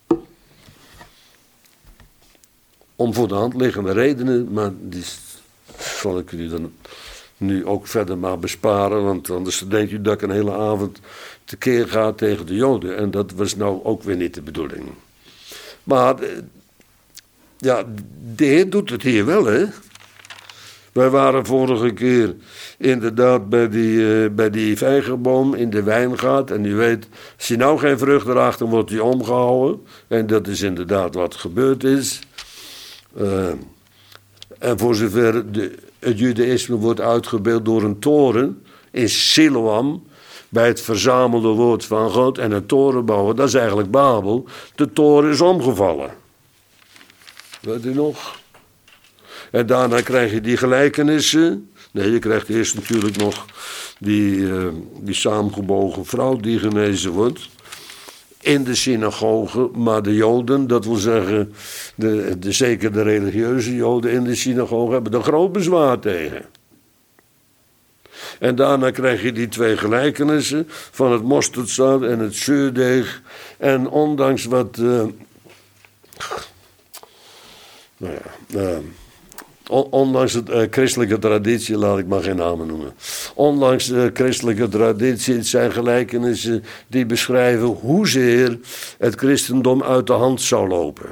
Om voor de hand liggende redenen, maar die zal ik u dan nu ook verder maar besparen, want anders denkt u dat ik een hele avond tekeer ga tegen de Joden. En dat was nou ook weer niet de bedoeling. Maar, ja, de Heer doet het hier wel, hè. Wij waren vorige keer inderdaad bij die, uh, bij die vijgenboom in de wijngaard. En u weet, als hij nou geen vrucht draagt, dan wordt hij omgehouden. En dat is inderdaad wat gebeurd is. Uh, en voor zover de, het judaïsme wordt uitgebeeld door een toren in Siloam, bij het verzamelde woord van God en een toren bouwen, dat is eigenlijk Babel. De toren is omgevallen. Weet u nog? En daarna krijg je die gelijkenissen. Nee, je krijgt eerst natuurlijk nog die, uh, die saamgebogen vrouw die genezen wordt. In de synagoge, maar de Joden, dat wil zeggen, de, de, zeker de religieuze Joden in de synagoge, hebben er groot bezwaar tegen. En daarna krijg je die twee gelijkenissen van het mosterdzaad en het zuurdeeg. En ondanks wat, uh, nou ja, uh, ondanks de uh, christelijke traditie, laat ik maar geen namen noemen. Ondanks de christelijke traditie, het zijn gelijkenissen die beschrijven hoezeer het christendom uit de hand zou lopen.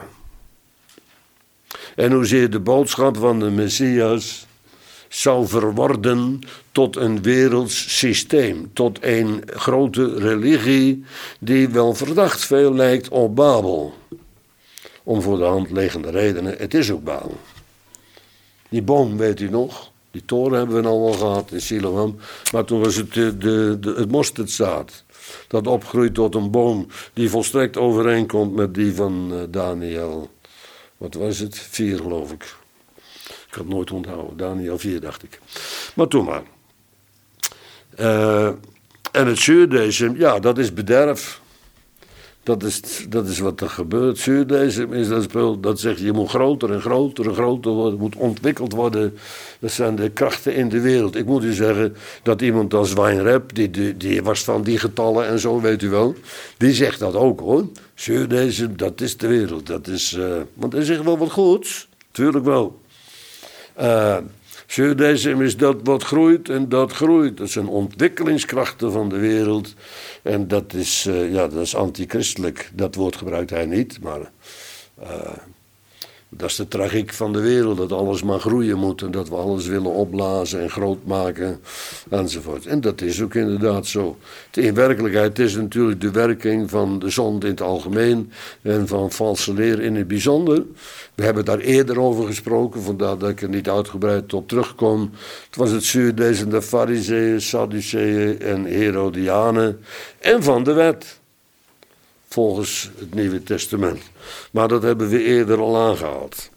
En hoezeer de boodschap van de Messias zou verworden tot een werelds systeem, tot een grote religie die wel verdacht veel lijkt op Babel. Om voor de hand liggende redenen, het is ook Babel. Die boom, weet u nog, die toren hebben we al wel gehad in Siloam, maar toen was het de, de, de, het mosterdzaad. Dat opgroeit tot een boom die volstrekt overeenkomt met die van uh, Daniel. Wat was het? Vier, geloof ik. Ik had het nooit onthouden. Daniel vier, dacht ik. Maar toen maar. Uh, en het zuurdesem, ja, dat is bederf. Dat is, dat is wat er gebeurt. Zuurdesem is dat spul, dat zegt je moet groter en groter en groter worden, moet ontwikkeld worden. Dat zijn de krachten in de wereld. Ik moet u zeggen dat iemand als Weinreb, die, die, die was van die getallen en zo, weet u wel, die zegt dat ook hoor. Zuurdesem, dat is de wereld. Dat is, uh, want hij zegt wel wat goeds, tuurlijk wel. Uh, Zuurdesem is dat wat groeit en dat groeit. Dat zijn ontwikkelingskrachten van de wereld. En dat is, uh, ja, dat is antichristelijk. Dat woord gebruikt hij niet, maar uh, dat is de tragiek van de wereld. Dat alles maar groeien moet en dat we alles willen opblazen en groot maken enzovoort. En dat is ook inderdaad zo. In werkelijkheid is het natuurlijk de werking van de zonde in het algemeen en van valse leer in het bijzonder. We hebben daar eerder over gesproken, vandaar dat ik er niet uitgebreid op terugkom. Het was het zuurdesem de Farizeeën, Sadduceeën en Herodianen en van de wet, volgens het Nieuwe Testament. Maar dat hebben we eerder al aangehaald.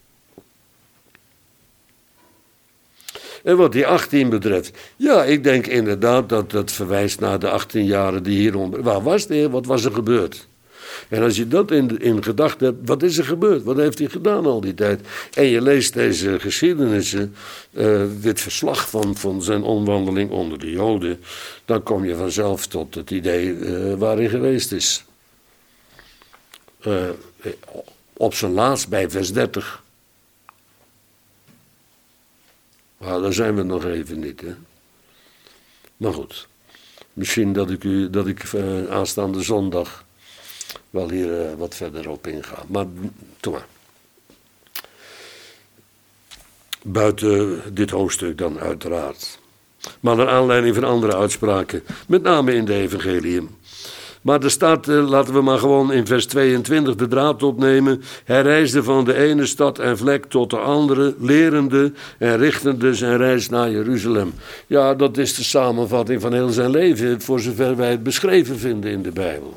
En wat die achttien betreft, ja, ik denk inderdaad dat dat verwijst naar de achttien jaren die hierom. Waar was de Heer? Wat was er gebeurd? En als je dat in, in gedachten hebt, wat is er gebeurd? Wat heeft hij gedaan al die tijd? En je leest deze geschiedenissen, uh, dit verslag van, van zijn omwandeling onder de Joden, dan kom je vanzelf tot het idee uh, waar hij geweest is. Uh, op zijn laatst bij vers dertig. Nou, daar zijn we nog even niet, hè. Maar goed, misschien dat ik, u, dat ik uh, aanstaande zondag wel hier uh, wat verder op inga. Maar doe maar. Buiten dit hoofdstuk dan uiteraard. Maar naar aanleiding van andere uitspraken, met name in de evangelium. Maar er staat, uh, laten we maar gewoon in vers tweeëntwintig de draad opnemen. Hij reisde van de ene stad en vlek tot de andere, lerende en richtende zijn reis naar Jeruzalem. Ja, dat is de samenvatting van heel zijn leven, voor zover wij het beschreven vinden in de Bijbel.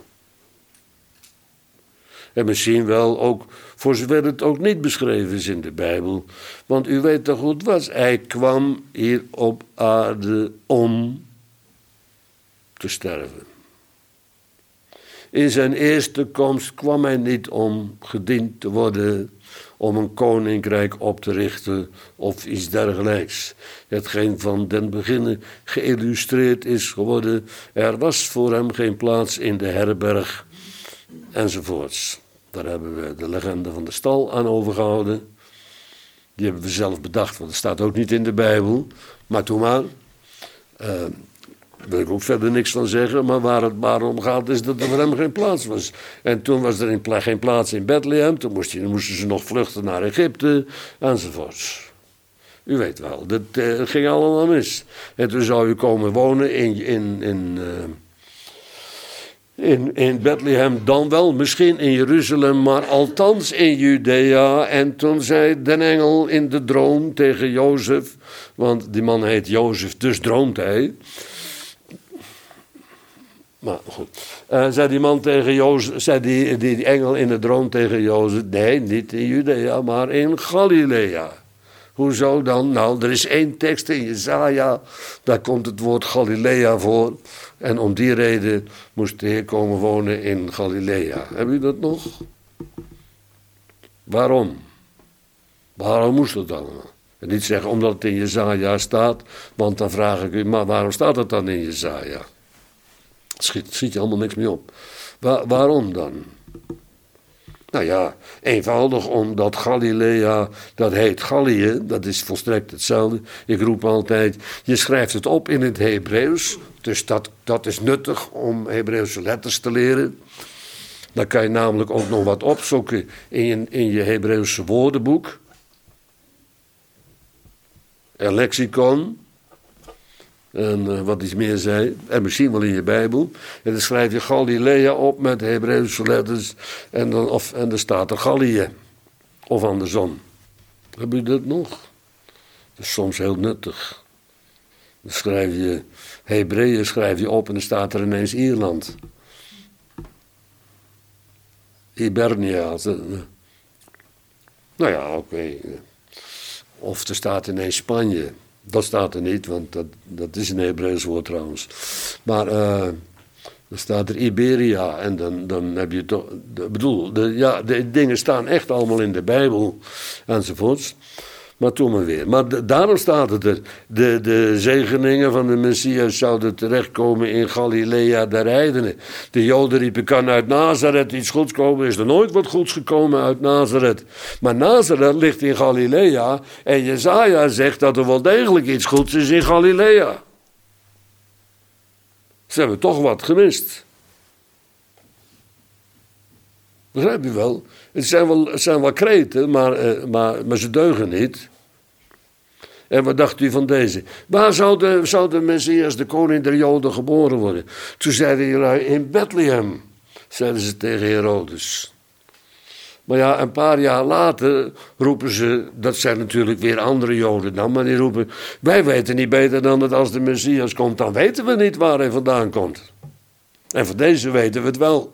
En misschien wel ook, voor zover het ook niet beschreven is in de Bijbel. Want u weet toch hoe het was. Hij kwam hier op aarde om te sterven. In zijn eerste komst kwam hij niet om gediend te worden, om een koninkrijk op te richten of iets dergelijks. Hetgeen van den beginnen geïllustreerd is geworden. Er was voor hem geen plaats in de herberg enzovoorts. Daar hebben we de legende van de stal aan overgehouden. Die hebben we zelf bedacht, want dat staat ook niet in de Bijbel. Maar toen maar, uh, wil ik ook verder niks van zeggen, maar waar het maar om gaat is dat er voor hem geen plaats was. En toen was er in, geen plaats in Bethlehem, toen moest je, moesten ze nog vluchten naar Egypte, enzovoorts. U weet wel, dat uh, ging allemaal mis. En toen zou u komen wonen in... in, in uh, In, in Bethlehem, dan wel misschien in Jeruzalem, maar althans in Judea. En toen zei den engel in de droom tegen Jozef, want die man heet Jozef, dus droomt hij. Maar goed, uh, zei die man tegen Jozef, zei die, die, die engel in de droom tegen Jozef, nee, niet in Judea, maar in Galilea. Hoezo dan? Nou, er is één tekst in Jesaja, daar komt het woord Galilea voor. En om die reden moest de Heer komen wonen in Galilea. Hebben u dat nog? Waarom? Waarom moest dat allemaal? En niet zeggen omdat het in Jesaja staat, want dan vraag ik u, maar waarom staat het dan in Jesaja? Schiet, schiet je allemaal niks meer op. Wa- waarom dan? Nou ja, eenvoudig omdat Galilea, dat heet Gallië, dat is volstrekt hetzelfde. Ik roep altijd, je schrijft het op in het Hebreeuws, dus dat, dat is nuttig om Hebreeuwse letters te leren. Dan kan je namelijk ook nog wat opzoeken in je, in je Hebreeuwse woordenboek. En lexicon. En uh, wat iets meer zei. En misschien wel in je Bijbel. En dan schrijf je Galilea op met de Hebreeuwse letters. En dan, of, en dan staat er Gallië. Of andersom. Heb je dat nog? Dat is soms heel nuttig. Dan schrijf je Hebreeën schrijf je op en dan staat er ineens Ierland. Hibernia. Nou ja, oké. Okay. Of er staat ineens Spanje. Dat staat er niet, want dat, dat is een Hebreeuws woord trouwens. Maar uh, dan staat er Iberia en dan, dan heb je toch... Ik bedoel, de, ja, de dingen staan echt allemaal in de Bijbel enzovoorts. Maar toen maar weer. Maar de, daarom staat het er. De, de zegeningen van de Messias zouden terechtkomen in Galilea der heidenen. De Joden riepen, kan uit Nazareth iets goeds komen? Is er nooit wat goeds gekomen uit Nazareth? Maar Nazareth ligt in Galilea. En Jesaja zegt dat er wel degelijk iets goeds is in Galilea. Ze hebben toch wat gemist. Begrijp je wel? Het zijn wel, het zijn wel kreten, maar, uh, maar, maar ze deugen niet. En wat dacht u van deze? Waar zou de, zou de Messias, de koning der Joden, geboren worden? Toen zeiden jullie in Bethlehem, zeiden ze tegen Herodes. Maar ja, een paar jaar later roepen ze, dat zijn natuurlijk weer andere Joden dan, maar die roepen, wij weten niet beter dan dat als de Messias komt, dan weten we niet waar hij vandaan komt. En van deze weten we het wel.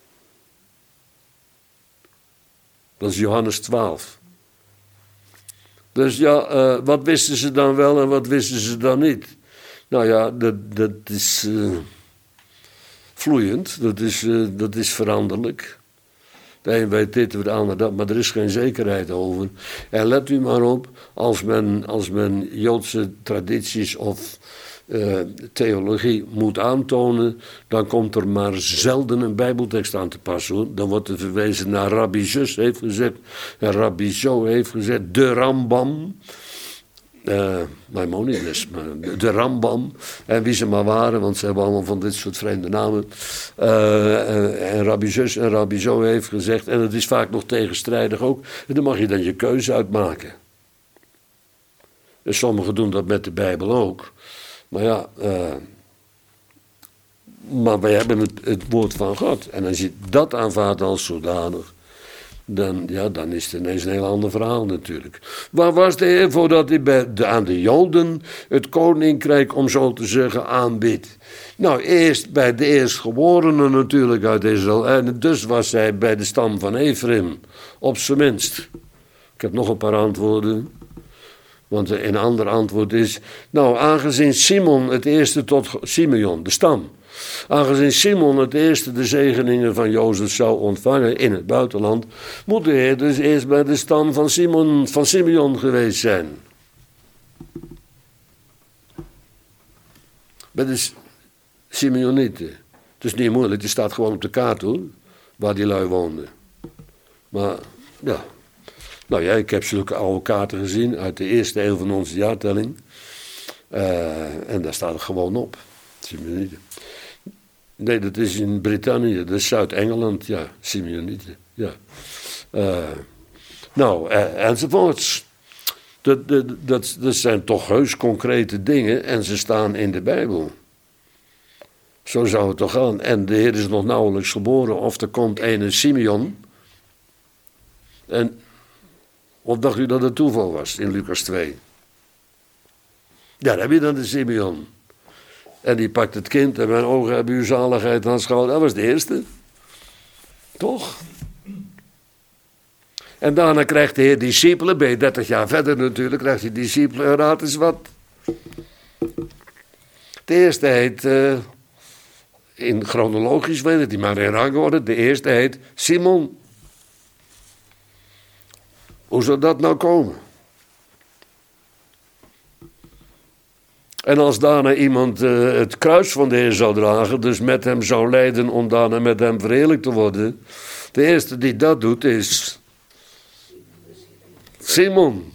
Dat is Johannes twaalf. Dus ja, uh, wat wisten ze dan wel en wat wisten ze dan niet? Nou ja, dat, dat is uh, vloeiend, dat is, uh, dat is veranderlijk. De een weet dit, de ander dat, maar er is geen zekerheid over. En let u maar op, als men, als men Joodse tradities of uh, theologie moet aantonen, dan komt er maar zelden een bijbeltekst aan te passen, hoor. Dan wordt er verwezen naar Rabbi Zus heeft gezegd, en Rabbi Zo heeft gezegd, de Rambam. Uh, Maimonides, maar de Rambam en wie ze maar waren, want ze hebben allemaal van dit soort vreemde namen. Uh, uh, en Rabbi Zus en Rabbi Zo heeft gezegd, en het is vaak nog tegenstrijdig ook, en dan mag je dan je keuze uitmaken. En sommigen doen dat met de Bijbel ook. Maar ja, uh, maar wij hebben het, het woord van God. En als je dat aanvaardt als zodanig, Dan, ja, dan is het ineens een heel ander verhaal natuurlijk. Waar was de Heer voordat hij bij de, aan de Joden het koninkrijk, om zo te zeggen, aanbiedt? Nou, eerst bij de eerstgeborenen natuurlijk uit Israël. En dus was hij bij de stam van Ephraim, op zijn minst. Ik heb nog een paar antwoorden. Want een ander antwoord is, nou, aangezien Simon het eerste tot Simeon, de stam. Aangezien Simon het eerste de zegeningen van Jozef zou ontvangen in het buitenland, moet de Heer dus eerst bij de stam van, Simon, van Simeon geweest zijn. Bij de Simeonieten. Het is niet moeilijk, die staat gewoon op de kaart, hoor, waar die lui woonden. Maar, ja. Nou ja, ik heb zulke oude kaarten gezien uit de eerste eeuw van onze jaartelling. Uh, en daar staat het gewoon op. Simeonieten. Nee, dat is in Brittannië, dat is Zuid-Engeland, ja, Simeonieten, ja. Uh, nou, uh, enzovoorts. Dat, dat, dat, dat zijn toch heus concrete dingen en ze staan in de Bijbel. Zo zou het toch gaan. En de Heer is nog nauwelijks geboren, of er komt een Simeon. En, of dacht u dat het toeval was in Lucas twee? Ja, daar heb je dan de Simeon. En die pakt het kind en mijn ogen hebben uw zaligheid aanschouwd. Dat was de eerste. Toch? En daarna krijgt de Heer discipelen. Ben je dertig jaar verder natuurlijk, krijgt hij discipelen. En raad eens wat. De eerste heet, uh, in chronologisch weet het, die maar in rangorde. De eerste heet Simon. Hoe zou dat nou komen? En als daarna iemand uh, het kruis van de Heer zou dragen, dus met hem zou lijden om daarna met hem verheerlijkt te worden. De eerste die dat doet is Simon.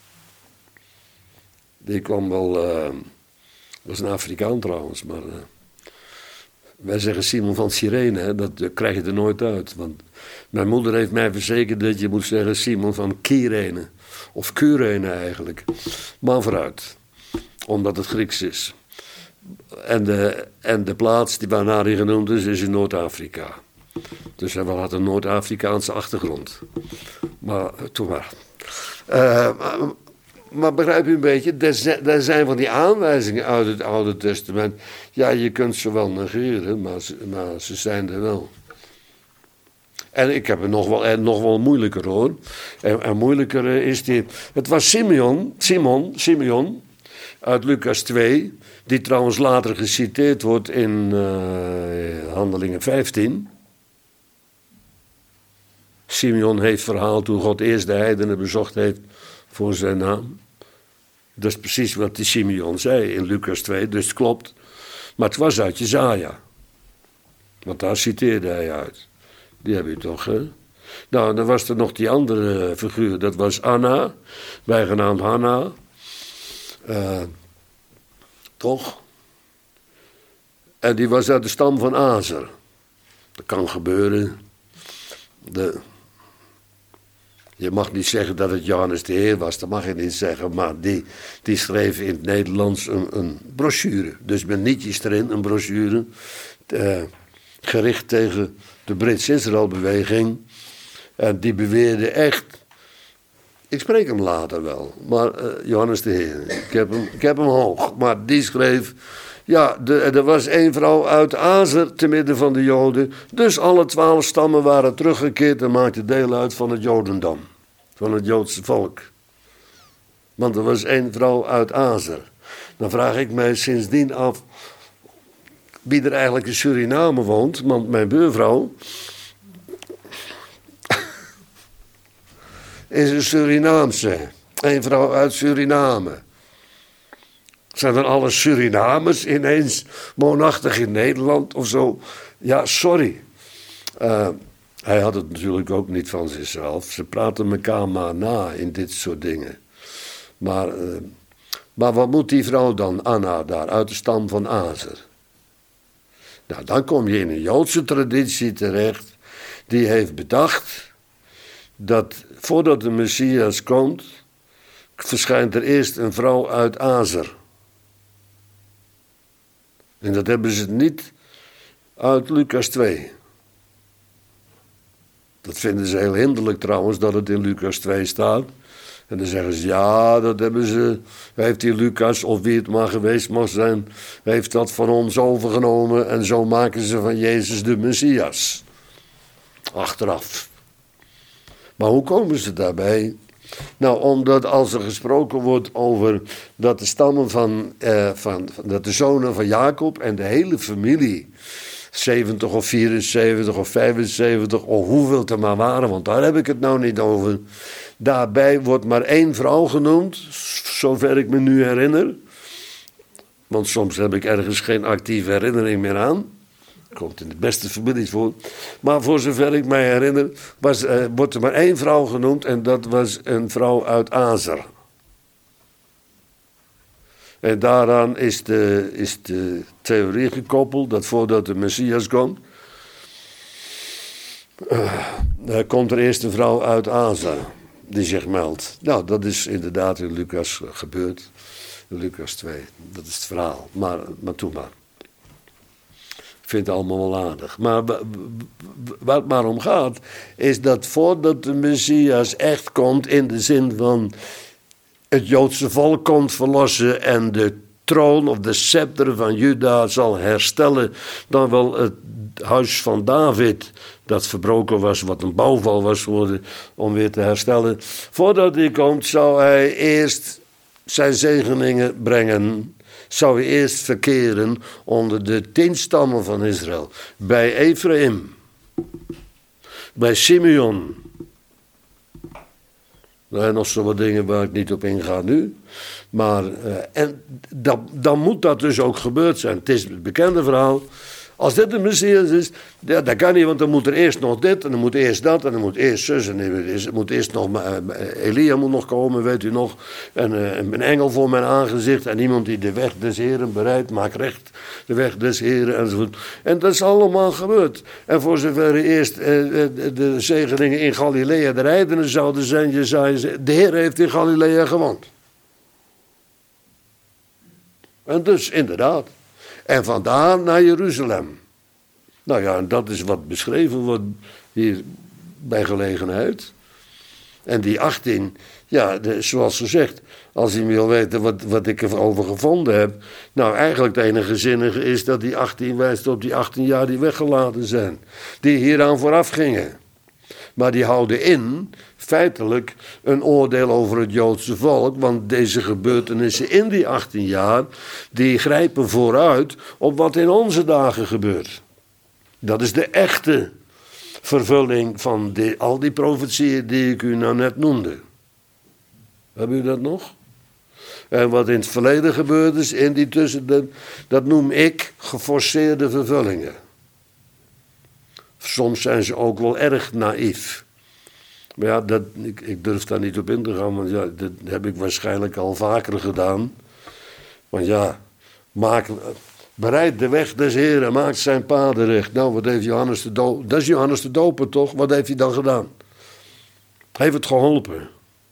Die kwam wel, uh, dat is een Afrikaan trouwens, maar uh, wij zeggen Simon van Cyrene, hè, dat uh, krijg je er nooit uit. Want mijn moeder heeft mij verzekerd dat je moet zeggen Simon van Kyrene, of Kyrene eigenlijk. Maar vooruit. Omdat het Grieks is. En de, en de plaats die waarnaar hij genoemd is, is in Noord-Afrika. Dus hij had een Noord-Afrikaanse achtergrond. Maar, toen maar. Uh, maar. Maar begrijp u een beetje, er zijn van die aanwijzingen uit het Oude Testament. Ja, je kunt ze wel negeren, maar ze, maar ze zijn er wel. En ik heb het nog wel, en nog wel moeilijker hoor. En, en moeilijker is die. Het was Simeon, Simon, Simeon. Uit Lucas twee, die trouwens later geciteerd wordt in uh, Handelingen vijftien. Simeon heeft verhaald hoe God eerst de heidenen bezocht heeft voor zijn naam. Dat is precies wat die Simeon zei in Lucas twee, dus het klopt. Maar het was uit Jesaja. Want daar citeerde hij uit. Die heb je toch, hè? Nou, dan was er nog die andere figuur, dat was Anna, bijgenaamd Hanna. Uh, toch? En die was uit de stam van Azer. Dat kan gebeuren. De, je mag niet zeggen dat het Johannes de Heer was, dat mag je niet zeggen. Maar die, die schreef in het Nederlands een, een brochure. Dus met nietjes erin, een brochure. Uh, gericht tegen de Brits-Israël-beweging. En die beweerde echt. Ik spreek hem later wel, maar uh, Johannes de Heer, ik heb, hem, ik heb hem hoog. Maar die schreef, ja, de, er was één vrouw uit Azer te midden van de Joden. Dus alle twaalf stammen waren teruggekeerd en maakten deel uit van het Jodendom. Van het Joodse volk. Want er was één vrouw uit Azer. Dan vraag ik mij sindsdien af, wie er eigenlijk in Suriname woont. Want mijn buurvrouw is een Surinaamse. Een vrouw uit Suriname. Zijn dan alle Surinamers ineens woonachtig in Nederland of zo? Ja, sorry. Uh, hij had het natuurlijk ook niet van zichzelf. Ze praten elkaar maar na in dit soort dingen. Maar, uh, maar wat moet die vrouw dan, Anna, daar, uit de stam van Azer? Nou, dan kom je in een Joodse traditie terecht. Die heeft bedacht dat voordat de Messias komt, verschijnt er eerst een vrouw uit Azer. En dat hebben ze niet uit Lucas twee. Dat vinden ze heel hinderlijk trouwens, dat het in Lucas twee staat. En dan zeggen ze, ja, dat hebben ze, heeft die Lucas, of wie het maar geweest mag zijn, heeft dat van ons overgenomen. En zo maken ze van Jezus de Messias. Achteraf. Maar hoe komen ze daarbij? Nou, omdat als er gesproken wordt over dat de stammen van, eh, van, dat de zonen van Jacob en de hele familie, zeventig of vierenzeventig of vijfenzeventig of hoeveel het er maar waren, want daar heb ik het nou niet over. Daarbij wordt maar één vrouw genoemd, zover ik me nu herinner. Want soms heb ik ergens geen actieve herinnering meer aan. Komt in de beste families voor. Maar voor zover ik mij herinner, was, uh, wordt er maar één vrouw genoemd en dat was een vrouw uit Azer. En daaraan is de, is de theorie gekoppeld dat voordat de Messias komt, uh, komt er eerst een vrouw uit Azer die zich meldt. Nou, dat is inderdaad in Lucas gebeurd. In Lucas twee, dat is het verhaal. Maar, maar toe maar. Ik vind het allemaal wel aardig. Maar waar het maar om gaat, is dat voordat de Messias echt komt, in de zin van het Joodse volk komt verlossen en de troon of de scepter van Juda zal herstellen, dan wel het huis van David, dat verbroken was, wat een bouwval was geworden, om weer te herstellen. Voordat hij komt, zou hij eerst zijn zegeningen brengen. Zou hij eerst verkeren onder de tien stammen van Israël. Bij Ephraim. Bij Simeon. Er zijn nog zo wat dingen waar ik niet op inga nu. Maar, uh, en dan, dan moet dat dus ook gebeurd zijn. Het is het bekende verhaal. Als dit de Messias is, ja, dat kan niet, want dan moet er eerst nog dit, en dan moet eerst dat, en dan moet eerst zus, en er moet eerst nog, uh, Elia moet nog komen, weet u nog, en uh, een engel voor mijn aangezicht, en iemand die de weg des Heren bereidt, maakt recht de weg des Heren, enzovoort. En dat is allemaal gebeurd. En voor zover eerst uh, de zegeningen in Galilea de rijdenen zouden zijn, Jesaja, de Heer heeft in Galilea gewoond. En dus, inderdaad. En vandaar naar Jeruzalem. Nou ja, en dat is wat beschreven wordt hier bij gelegenheid. En die achttien, ja, de, zoals gezegd, als u wil weten wat, wat ik erover gevonden heb. Nou, eigenlijk het enige zinnige is dat die achttien wijst op die achttien jaar die weggelaten zijn. Die hieraan vooraf gingen. Maar die houden in, feitelijk, een oordeel over het Joodse volk. Want deze gebeurtenissen in die achttien jaar, die grijpen vooruit op wat in onze dagen gebeurt. Dat is de echte vervulling van die, al die profetieën die ik u nou net noemde. Hebben u dat nog? En wat in het verleden gebeurd is, in die tussen, dat, dat noem ik geforceerde vervullingen. Soms zijn ze ook wel erg naïef. Maar ja, dat, ik, ik durf daar niet op in te gaan, want ja, dat heb ik waarschijnlijk al vaker gedaan. Want ja, maak, bereid de weg des Heren, maakt zijn paden recht. Nou, wat heeft Johannes de Doper? Dat is Johannes de Doper toch? Wat heeft hij dan gedaan? Heeft het geholpen?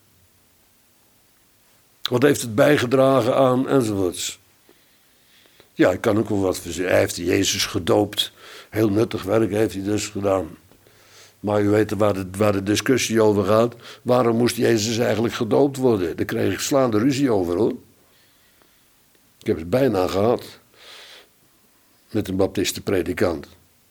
Wat heeft het bijgedragen aan enzovoorts? Ja, ik kan ook wel wat verzinnen. Hij heeft Jezus gedoopt. Heel nuttig werk heeft hij dus gedaan. Maar u weet waar de, waar de discussie over gaat. Waarom moest Jezus eigenlijk gedoopt worden? Daar kreeg ik slaande ruzie over, hoor. Ik heb het bijna gehad. Met een baptistenpredikant.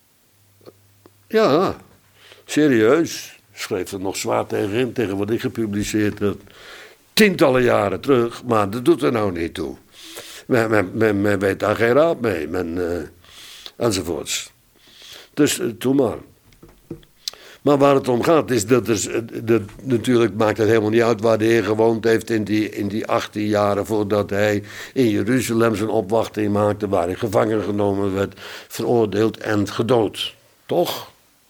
Ja, serieus. Schreef er nog zwaar tegenin, tegen wat ik gepubliceerd heb. Tientallen jaren terug, maar dat doet er nou niet toe. Men, men, men, men weet daar geen raad mee. Men, uh, enzovoorts. Dus uh, doe maar. Maar waar het om gaat is dat er, dat, natuurlijk maakt het helemaal niet uit waar de Heer gewoond heeft in die, in die achttien jaren voordat hij in Jeruzalem zijn opwachting maakte, waar hij gevangen genomen werd, veroordeeld en gedood. Toch?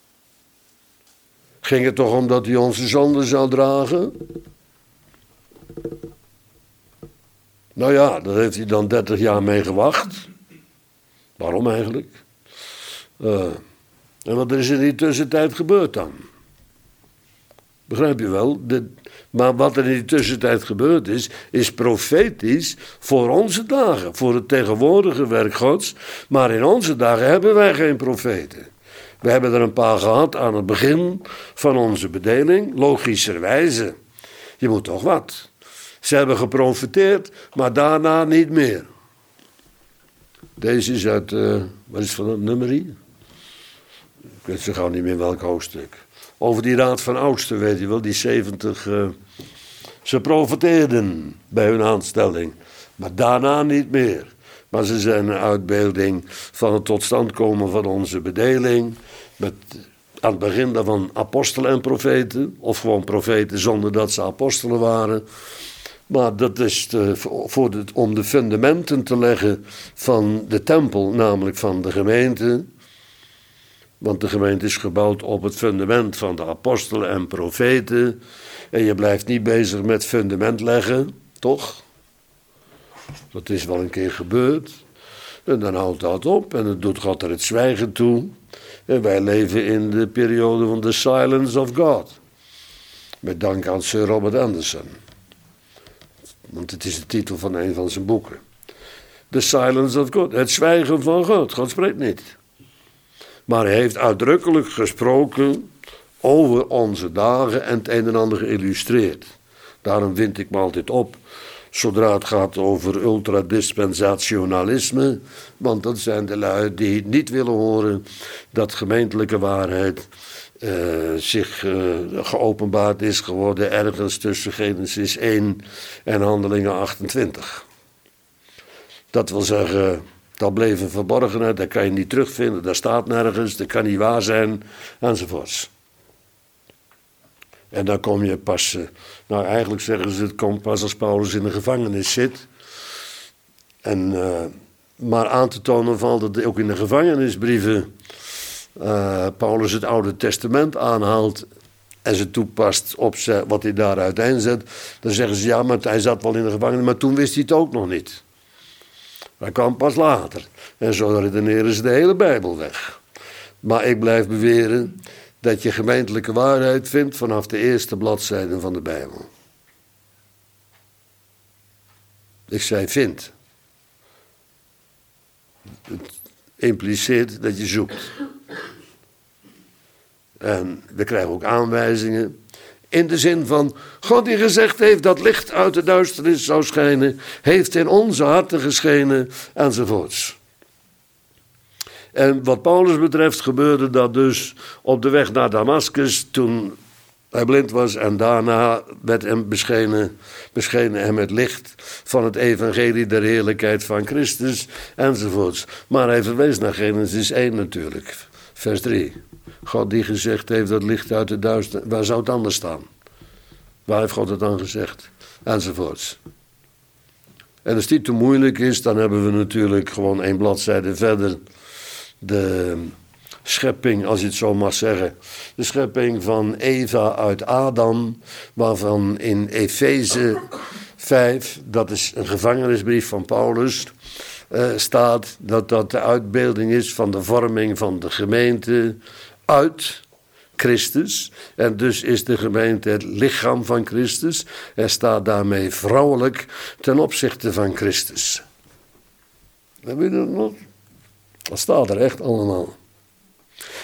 Ging het toch om dat hij onze zonde zou dragen? Nou ja, daar heeft hij dan dertig jaar mee gewacht. Waarom eigenlijk? Uh, en wat is er in die tussentijd gebeurd dan? Begrijp je wel? De, maar wat er in die tussentijd gebeurd is, is profetisch voor onze dagen, voor het tegenwoordige werk Gods. Maar in onze dagen hebben wij geen profeten. We hebben er een paar gehad aan het begin van onze bedeling, logischerwijze. Je moet toch wat. Ze hebben geprofeteerd, maar daarna niet meer. Deze is uit, uh, wat is van het nummer hier? Ik weet zo gauw niet meer welk hoofdstuk. Over die raad van oudsten, weet je wel, die zeventig. Uh, ze profeteerden bij hun aanstelling, maar daarna niet meer. Maar ze zijn een uitbeelding van het tot stand komen van onze bedeling. Met aan het begin daarvan apostelen en profeten. Of gewoon profeten zonder dat ze apostelen waren. Maar dat is de, voor de, om de fundamenten te leggen van de tempel, namelijk van de gemeente. Want de gemeente is gebouwd op het fundament van de apostelen en profeten. En je blijft niet bezig met fundament leggen, toch? Dat is wel een keer gebeurd. En dan houdt dat op en het doet God er het zwijgen toe. En wij leven in de periode van the silence of God. Met dank aan Sir Robert Anderson. Want het is de titel van een van zijn boeken. The silence of God. Het zwijgen van God. God spreekt niet. Maar hij heeft uitdrukkelijk gesproken over onze dagen en het een en ander geïllustreerd. Daarom vind ik me altijd op, zodra het gaat over ultradispensationalisme. Want dat zijn de lui die niet willen horen dat gemeentelijke waarheid Uh, zich uh, geopenbaard is geworden ergens tussen Genesis één en Handelingen achtentwintig. Dat wil zeggen, dat bleef een verborgenheid, dat kan je niet terugvinden, dat staat nergens, dat kan niet waar zijn, enzovoorts. En dan kom je pas, uh, nou eigenlijk zeggen ze, het komt pas als Paulus in de gevangenis zit. En, uh, maar aan te tonen valt dat ook in de gevangenisbrieven Uh, Paulus het Oude Testament aanhaalt en ze toepast op ze, wat hij daar uiteenzet, dan zeggen ze ja, maar hij zat wel in de gevangenis, maar toen wist hij het ook nog niet. Dat kwam pas later. En zo redeneren ze de hele Bijbel weg. Maar ik blijf beweren dat je gemeentelijke waarheid vindt vanaf de eerste bladzijden van de Bijbel. Ik zei vind. Het impliceert dat je zoekt. En we krijgen ook aanwijzingen. In de zin van, God die gezegd heeft dat licht uit de duisternis zou schijnen, heeft in onze harten geschenen, enzovoorts. En wat Paulus betreft gebeurde dat dus op de weg naar Damascus, toen hij blind was, en daarna werd hem beschenen, beschenen hem het licht van het evangelie der heerlijkheid van Christus, enzovoorts. Maar hij verwees naar Genesis één natuurlijk, vers drie. God die gezegd heeft dat licht uit de duisternis, waar zou het anders staan? Waar heeft God het dan gezegd? Enzovoorts. En als die te moeilijk is, dan hebben we natuurlijk gewoon één bladzijde verder de schepping, als je het zo mag zeggen. De schepping van Eva uit Adam, waarvan in Efeze vijf, dat is een gevangenisbrief van Paulus, uh, staat dat dat de uitbeelding is van de vorming van de gemeente uit Christus. En dus is de gemeente het lichaam van Christus. Er staat daarmee vrouwelijk ten opzichte van Christus. Heb je dat nog? Dat staat er echt allemaal.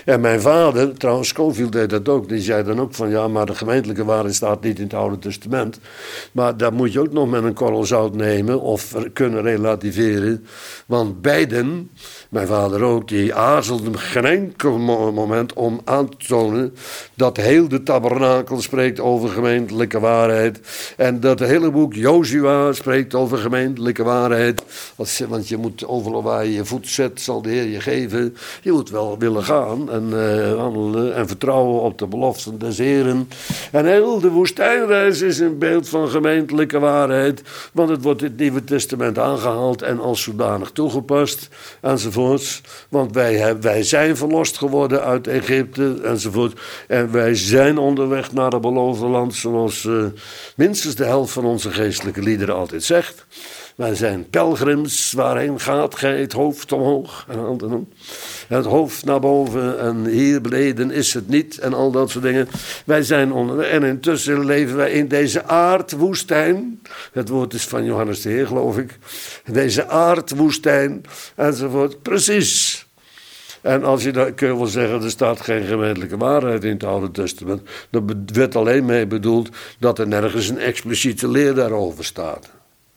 En mijn vader, trouwens Scofield deed dat ook, die zei dan ook van ja, maar de gemeentelijke waarheid staat niet in het Oude Testament. Maar dat moet je ook nog met een korrel zout nemen of kunnen relativeren. Want beiden, mijn vader ook, die aarzelde geen enkel moment om aan te tonen dat heel de tabernakel spreekt over gemeentelijke waarheid. En dat het hele boek Jozua spreekt over gemeentelijke waarheid. Want je moet overal waar je je voet zet, zal de Heer je geven. Je moet wel willen gaan en uh, handelen en vertrouwen op de beloften des Heren. En heel de woestijnreis is een beeld van gemeentelijke waarheid. Want het wordt in het Nieuwe Testament aangehaald en als zodanig toegepast enzovoorts. Want wij, wij zijn verlost geworden uit Egypte enzovoort. En wij zijn onderweg naar het beloofde land, zoals uh, minstens de helft van onze geestelijke liederen altijd zegt. Wij zijn pelgrims, waarheen gaat gij het hoofd omhoog en het hoofd naar boven en hier beneden is het niet en al dat soort dingen. Wij zijn onderweg en intussen leven wij in deze aardwoestijn. Het woord is van Johannes de Heer, geloof ik. Deze aardwoestijn enzovoort. Precies. En als je dat kun je wel zeggen, er staat geen gemeentelijke waarheid in het Oude Testament. Dan werd alleen mee bedoeld dat er nergens een expliciete leer daarover staat.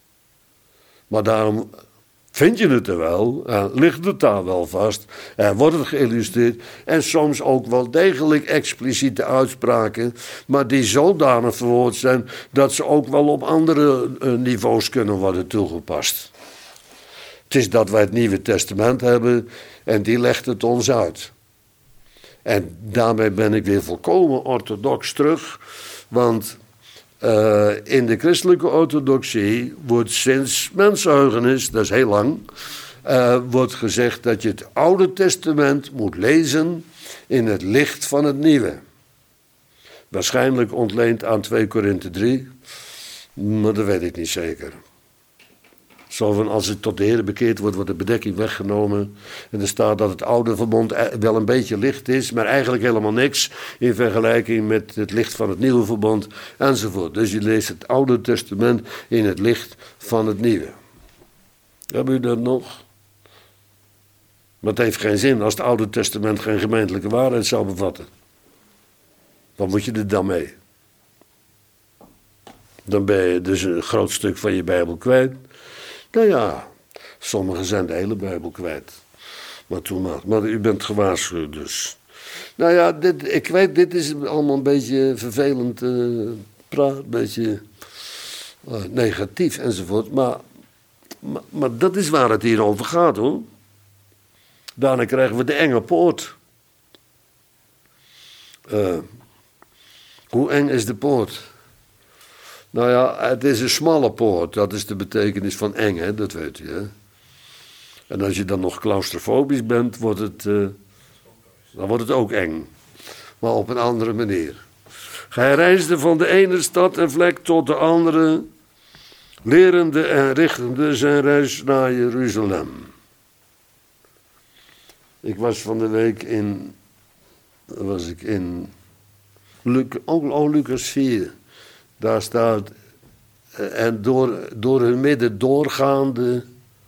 Maar daarom vind je het er wel, en ligt het daar wel vast, en wordt het geïllustreerd. En soms ook wel degelijk expliciete uitspraken, maar die zodanig verwoord zijn dat ze ook wel op andere uh, niveaus kunnen worden toegepast. Het is dat wij het Nieuwe Testament hebben en die legt het ons uit. En daarmee ben ik weer volkomen orthodox terug, want Uh, in de christelijke orthodoxie wordt sinds mensenheugenis, dat is heel lang, uh, wordt gezegd dat je het Oude Testament moet lezen in het licht van het Nieuwe. Waarschijnlijk ontleend aan twee Korinthe drie, maar dat weet ik niet zeker. Zo van als het tot de Heer bekeerd wordt, wordt de bedekking weggenomen. En er staat dat het oude verbond wel een beetje licht is, maar eigenlijk helemaal niks in vergelijking met het licht van het nieuwe verbond enzovoort. Dus je leest het Oude Testament in het licht van het nieuwe. Hebben u dat nog? Maar het heeft geen zin als het Oude Testament geen gemeentelijke waarheid zou bevatten. Wat moet je er dan mee? Dan ben je dus een groot stuk van je Bijbel kwijt. Nou ja, sommigen zijn de hele Bijbel kwijt. Maar toen maar. Maar u bent gewaarschuwd dus. Nou ja, dit, ik weet, dit is allemaal een beetje vervelend uh, praat, een beetje uh, negatief enzovoort. Maar, maar, maar dat is waar het hier over gaat hoor. Daarna krijgen we de enge poort. Uh, hoe eng is de poort? Nou ja, het is een smalle poort. Dat is de betekenis van eng, hè? Dat weet u. Hè? En als je dan nog claustrofobisch bent, wordt het, uh, dan wordt het ook eng. Maar op een andere manier. Gij reisde van de ene stad en vlek tot de andere, lerende en richtende zijn reis naar Jeruzalem. Ik was van de week in, was ik in, oh, Lucas vier. Daar staat, en door, door hun midden doorgaande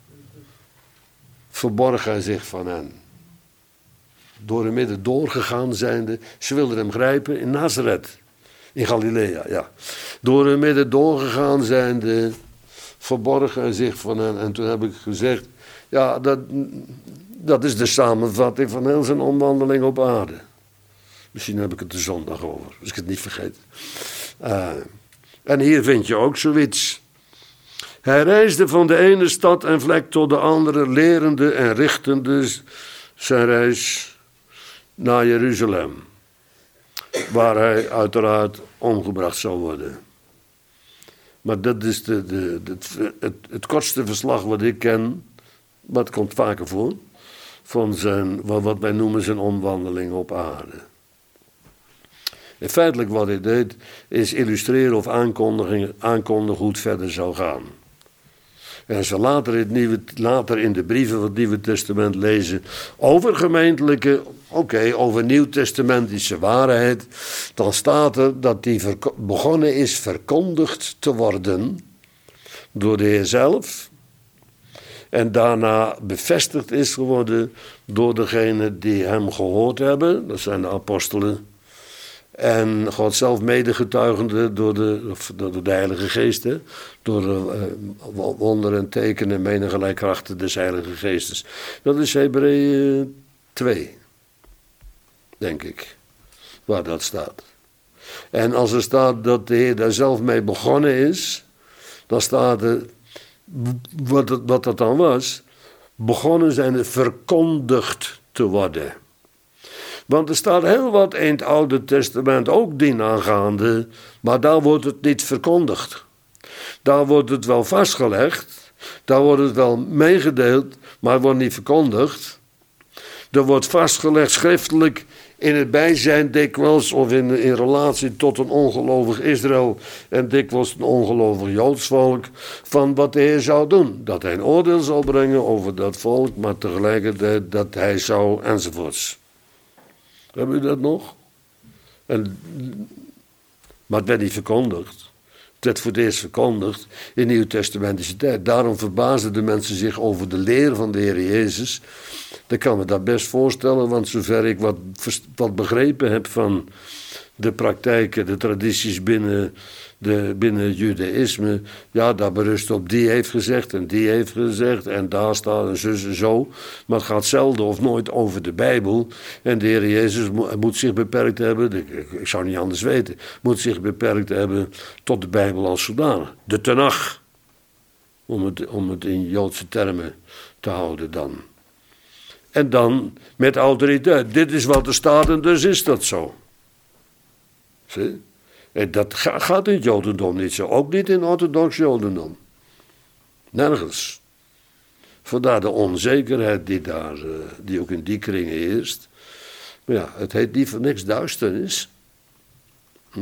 verborg hij zich van hen. Door hun midden doorgegaan zijnde, ze wilden hem grijpen in Nazareth, in Galilea, ja. Door hun midden doorgegaan zijnde, verborg hij zich van hen. En toen heb ik gezegd, ja, dat, dat is de samenvatting van heel zijn omwandeling op aarde. Misschien heb ik het de zondag over, als ik het niet vergeet. Uh, en hier vind je ook zoiets. Hij reisde van de ene stad en vlek tot de andere, lerende en richtende zijn reis naar Jeruzalem. Waar hij uiteraard omgebracht zou worden. Maar dat is de, de, de, het, het kortste verslag wat ik ken, wat komt vaker voor, van zijn, wat wij noemen zijn omwandeling op aarde. En feitelijk wat hij deed, is illustreren of aankondigen, aankondigen hoe het verder zou gaan. En als we later in, het nieuwe, later in de brieven van het Nieuwe Testament lezen over gemeentelijke, oké, okay, over nieuwtestamentische waarheid, dan staat er dat die verko- begonnen is verkondigd te worden door de Heer zelf en daarna bevestigd is geworden door degenen die hem gehoord hebben. Dat zijn de apostelen. En God zelf medegetuigende door de, door de Heilige Geest. Hè? Door de uh, wonderen en tekenen, menigelijke krachten des Heilige Geestes. Dat is Hebreeën twee, denk ik, waar dat staat. En als er staat dat de Heer daar zelf mee begonnen is, dan staat er, wat, het, wat dat dan was, begonnen zijn het verkondigd te worden. Want er staat heel wat in het Oude Testament ook dienaangaande, maar daar wordt het niet verkondigd. Daar wordt het wel vastgelegd, daar wordt het wel meegedeeld, maar het wordt niet verkondigd. Er wordt vastgelegd schriftelijk in het bijzijn dikwijls, of in, in relatie tot een ongelovig Israël en dikwijls een ongelovig Joods volk, van wat de Heer zou doen. Dat hij een oordeel zal brengen over dat volk, maar tegelijkertijd dat hij zou enzovoorts. Hebben u dat nog? En, maar het werd niet verkondigd. Het werd voor het eerst verkondigd in Nieuwtestamentische tijd. Daarom verbaasden de mensen zich over de leer van de Heer Jezus. Dan kan me dat best voorstellen, want zover ik wat, wat begrepen heb van de praktijken, de tradities binnen, de, binnen het judaïsme, ja, dat berust op die heeft gezegd en die heeft gezegd en daar staat en zus en zo. Maar het gaat zelden of nooit over de Bijbel. En de Heer Jezus moet, moet zich beperkt hebben, ik, ik zou niet anders weten, moet zich beperkt hebben tot de Bijbel als zodanig. De Tenach, om het, om het in Joodse termen te houden dan. En dan met autoriteit. Dit is wat er staat en dus is dat zo. Zie? En dat gaat in het Jodendom niet zo. Ook niet in het orthodox Jodendom. Nergens. Vandaar de onzekerheid die, daar, die ook in die kringen heerst. Maar ja, het heet niet voor niks duisternis. Hm?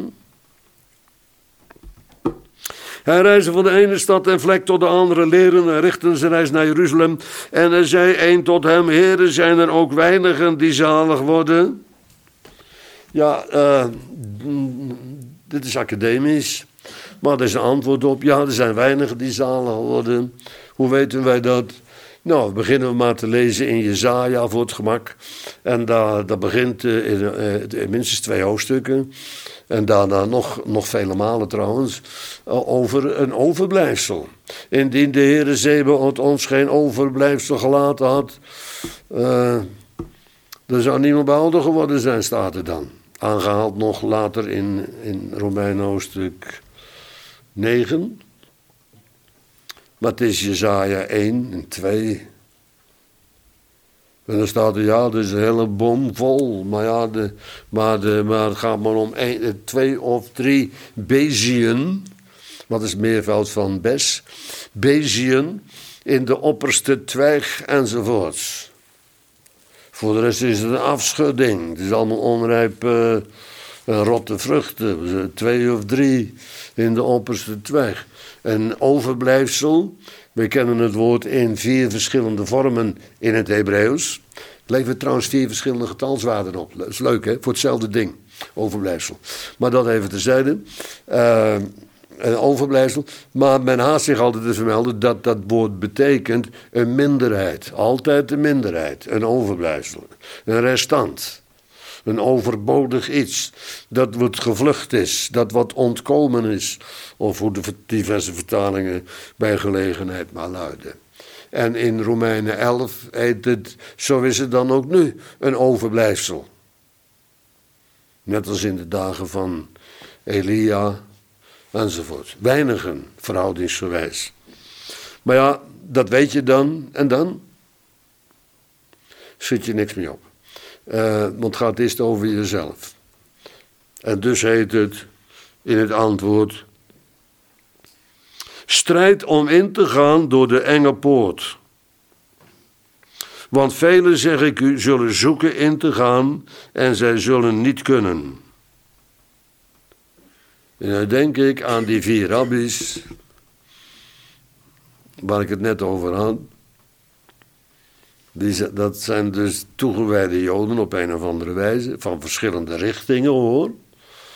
Hij reisde van de ene stad en vlek tot de andere leren en richtten zijn reis naar Jeruzalem. En er zei een tot hem, Heere, zijn er ook weinigen die zalig worden? Ja, uh, dit is academisch, maar er is een antwoord op. Ja, er zijn weinigen die zalig worden. Hoe weten wij dat? Nou, beginnen we maar te lezen in Jesaja voor het gemak. En daar, dat begint uh, in, uh, in minstens twee hoofdstukken. En daarna nog, nog vele malen trouwens, uh, over een overblijfsel. Indien de Heere Zebaoth ons geen overblijfsel gelaten had, uh, er zou niemand behouden geworden zijn, staat er dan. Aangehaald nog later in, in Romeinen hoofdstuk negen. Maar het is Jesaja één en twee. En dan staat er, ja, er is een hele bom vol. Maar, ja, de, maar, de, maar het gaat maar om één, twee of drie bezien. Wat is het meervoud van bes? Bezien in de opperste twijg enzovoorts. Voor de rest is het een afschudding. Het is allemaal onrijp uh, rotte vruchten. Twee of drie in de opperste twijg. Een overblijfsel. We kennen het woord in vier verschillende vormen in het Hebreeuws. Het levert trouwens vier verschillende getalswaarden op. Dat is leuk, hè? Voor hetzelfde ding. Overblijfsel. Maar dat even terzijde. Uh, een overblijfsel. Maar men haast zich altijd te vermelden dat dat woord betekent een minderheid. Altijd een minderheid. Een overblijfsel. Een restant. Een overbodig iets. Dat wat gevlucht is. Dat wat ontkomen is. Of hoe de diverse vertalingen bij gelegenheid maar luiden. En in Romeinen elf heet het, zo is het dan ook nu, een overblijfsel. Net als in de dagen van Elia enzovoort. Weinigen, verhoudingsgewijs. Maar ja, dat weet je dan. En dan? Zit je niks meer op. Uh, want het gaat eerst over jezelf. En dus heet het in het antwoord: strijd om in te gaan door de enge poort. Want velen, zeg ik u, zullen zoeken in te gaan en zij zullen niet kunnen. En dan denk ik aan die vier rabbis, waar ik het net over had. Die, dat zijn dus toegewijde Joden op een of andere wijze, van verschillende richtingen hoor.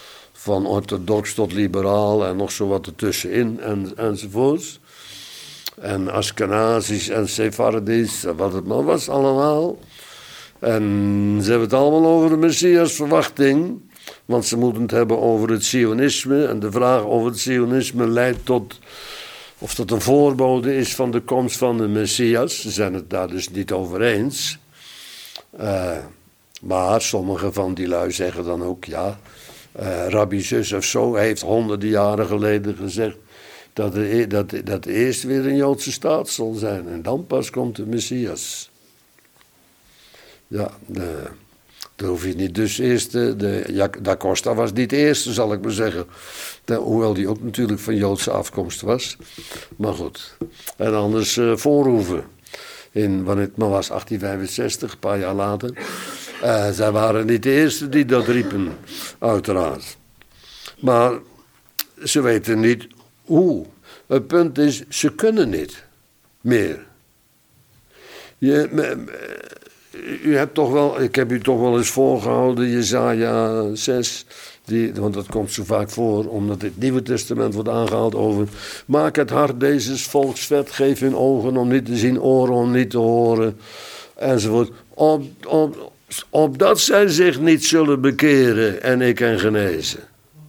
Van orthodox tot liberaal en nog zo wat ertussenin en, enzovoorts. en Ashkenazisch en Sephardisch en wat het maar was allemaal. En ze hebben het allemaal over de Messiasverwachting. Want ze moeten het hebben over het Zionisme. En de vraag of het Zionisme leidt tot, of dat een voorbode is van de komst van de Messias. Ze zijn het daar dus niet over eens. Uh, maar sommige van die lui zeggen dan ook, ja, uh, Rabbi zus of zo heeft honderden jaren geleden gezegd dat er, dat, dat er eerst weer een Joodse staat zal zijn. En dan pas komt de Messias. Ja, de, dan hoef je niet dus eerst, de, de Da Costa was niet de eerste, zal ik maar zeggen. De, hoewel die ook natuurlijk van Joodse afkomst was. Maar goed. En anders uh, Voorhoeven. In, wanneer het maar was, achttien vijfenzestig, een paar jaar later. Uh, zij waren niet de eerste die dat riepen, uiteraard. Maar ze weten niet hoe. Het punt is, ze kunnen niet meer. Je, u hebt toch wel, ik heb u toch wel eens voorgehouden, Jesaja zes, die, want dat komt zo vaak voor, omdat het Nieuwe Testament wordt aangehaald over, maak het hart deze volks vet, geef hun ogen om niet te zien, oren om niet te horen, enzovoort. Op, op, opdat zij zich niet zullen bekeren en ik hen genezen.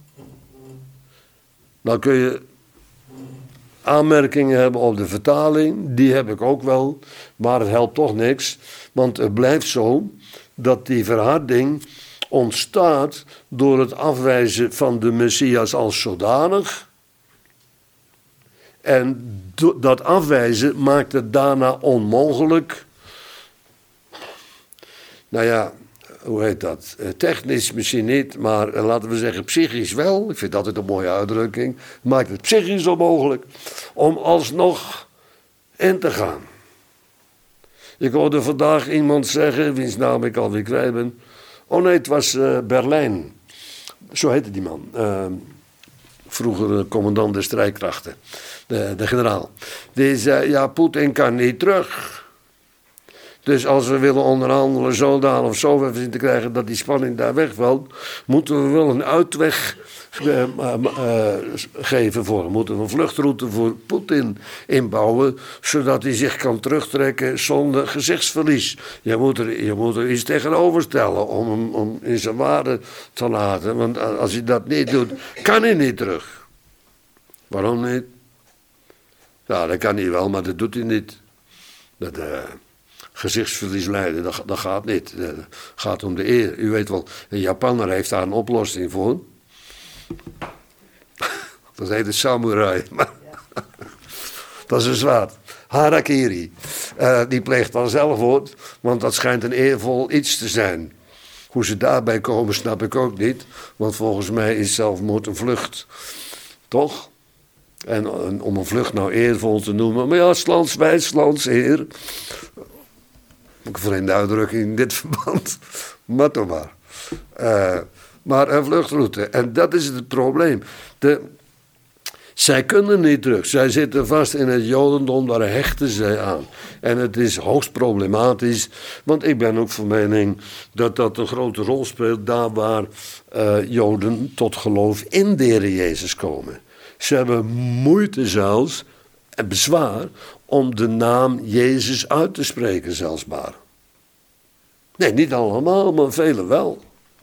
Dan kun je aanmerkingen hebben op de vertaling, die heb ik ook wel, maar het helpt toch niks, want het blijft zo dat die verharding ontstaat door het afwijzen van de Messias als zodanig. En dat afwijzen maakt het daarna onmogelijk. Nou ja, hoe heet dat? Technisch misschien niet, maar laten we zeggen psychisch wel. Ik vind dat altijd een mooie uitdrukking. Maakt het psychisch onmogelijk om alsnog in te gaan. Ik hoorde vandaag iemand zeggen, wiens naam ik alweer kwijt ben. Oh nee, het was uh, Berlijn. Zo heette die man. Uh, vroeger commandant der strijdkrachten. De, de generaal. Die zei, ja, Poetin kan niet terug. Dus als we willen onderhandelen zodanig of zo even zien te krijgen dat die spanning daar wegvalt, moeten we wel een uitweg uh, uh, uh, geven voor hem. Moeten we een vluchtroute voor Poetin inbouwen, zodat hij zich kan terugtrekken zonder gezichtsverlies. Je moet er, je moet er iets tegenover stellen om hem om in zijn waarde te laten. Want als hij dat niet doet, kan hij niet terug. Waarom niet? Ja, dat kan hij wel, maar dat doet hij niet. Dat... Uh, Gezichtsverlies lijden, dat, dat gaat niet. Het gaat om de eer. U weet wel, een Japaner heeft daar een oplossing voor. Dat heet een samurai. Maar dat is een zwaard. Harakiri. Uh, die pleegt dan zelfmoord, want dat schijnt een eervol iets te zijn. Hoe ze daarbij komen, snap ik ook niet. Want volgens mij is zelfmoord een vlucht. Toch? En, en om een vlucht nou eervol te noemen. Maar ja, slandswijs, slandseer. Een vreemde uitdrukking in dit verband. Maar toch maar. Uh, maar een vluchtroute. En dat is het probleem. De, zij kunnen niet terug. Zij zitten vast in het Jodendom. Daar hechten zij aan. En het is hoogst problematisch. Want ik ben ook van mening dat dat een grote rol speelt. Daar waar uh, Joden tot geloof in de Heer Jezus komen. Ze hebben moeite zelfs en bezwaar om de naam Jezus uit te spreken zelfs maar. Nee, niet allemaal, maar velen wel.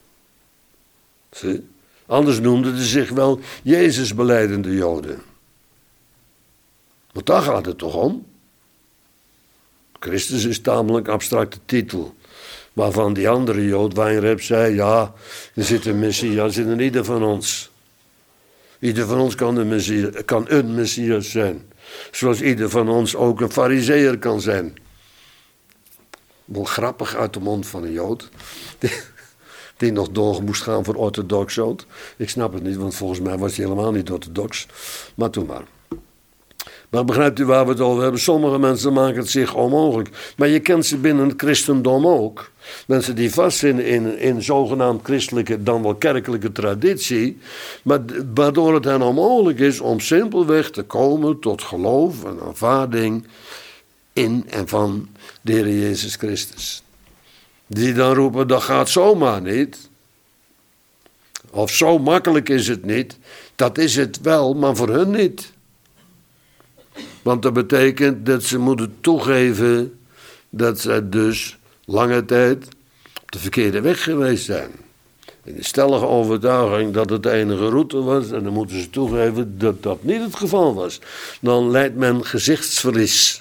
Zie? Anders noemden ze zich wel Jezus belijdende Joden. Want daar gaat het toch om? Christus is tamelijk abstracte titel. Waarvan die andere Jood, Wijnrep, zei, ja, er zit een Messias in ieder van ons. Ieder van ons kan een Messias, kan een Messias zijn. Zoals ieder van ons ook een farizeeër kan zijn. Wel grappig uit de mond van een Jood. Die, die nog door moest gaan voor orthodox Jood. Ik snap het niet, want volgens mij was hij helemaal niet orthodox. Maar toen maar. Maar begrijpt u waar we het over hebben? Sommige mensen maken het zich onmogelijk. Maar je kent ze binnen het christendom ook. Mensen die vastzitten in, in zogenaamd christelijke, dan wel kerkelijke traditie. Maar waardoor het hen onmogelijk is om simpelweg te komen tot geloof en aanvaarding in en van de Heer Jezus Christus. Die dan roepen, dat gaat zomaar niet. Of zo makkelijk is het niet. Dat is het wel, maar voor hun niet. Want dat betekent dat ze moeten toegeven dat ze dus lange tijd op de verkeerde weg geweest zijn. In de stellige overtuiging dat het de enige route was. En dan moeten ze toegeven dat dat niet het geval was. Dan lijdt men gezichtsverlies.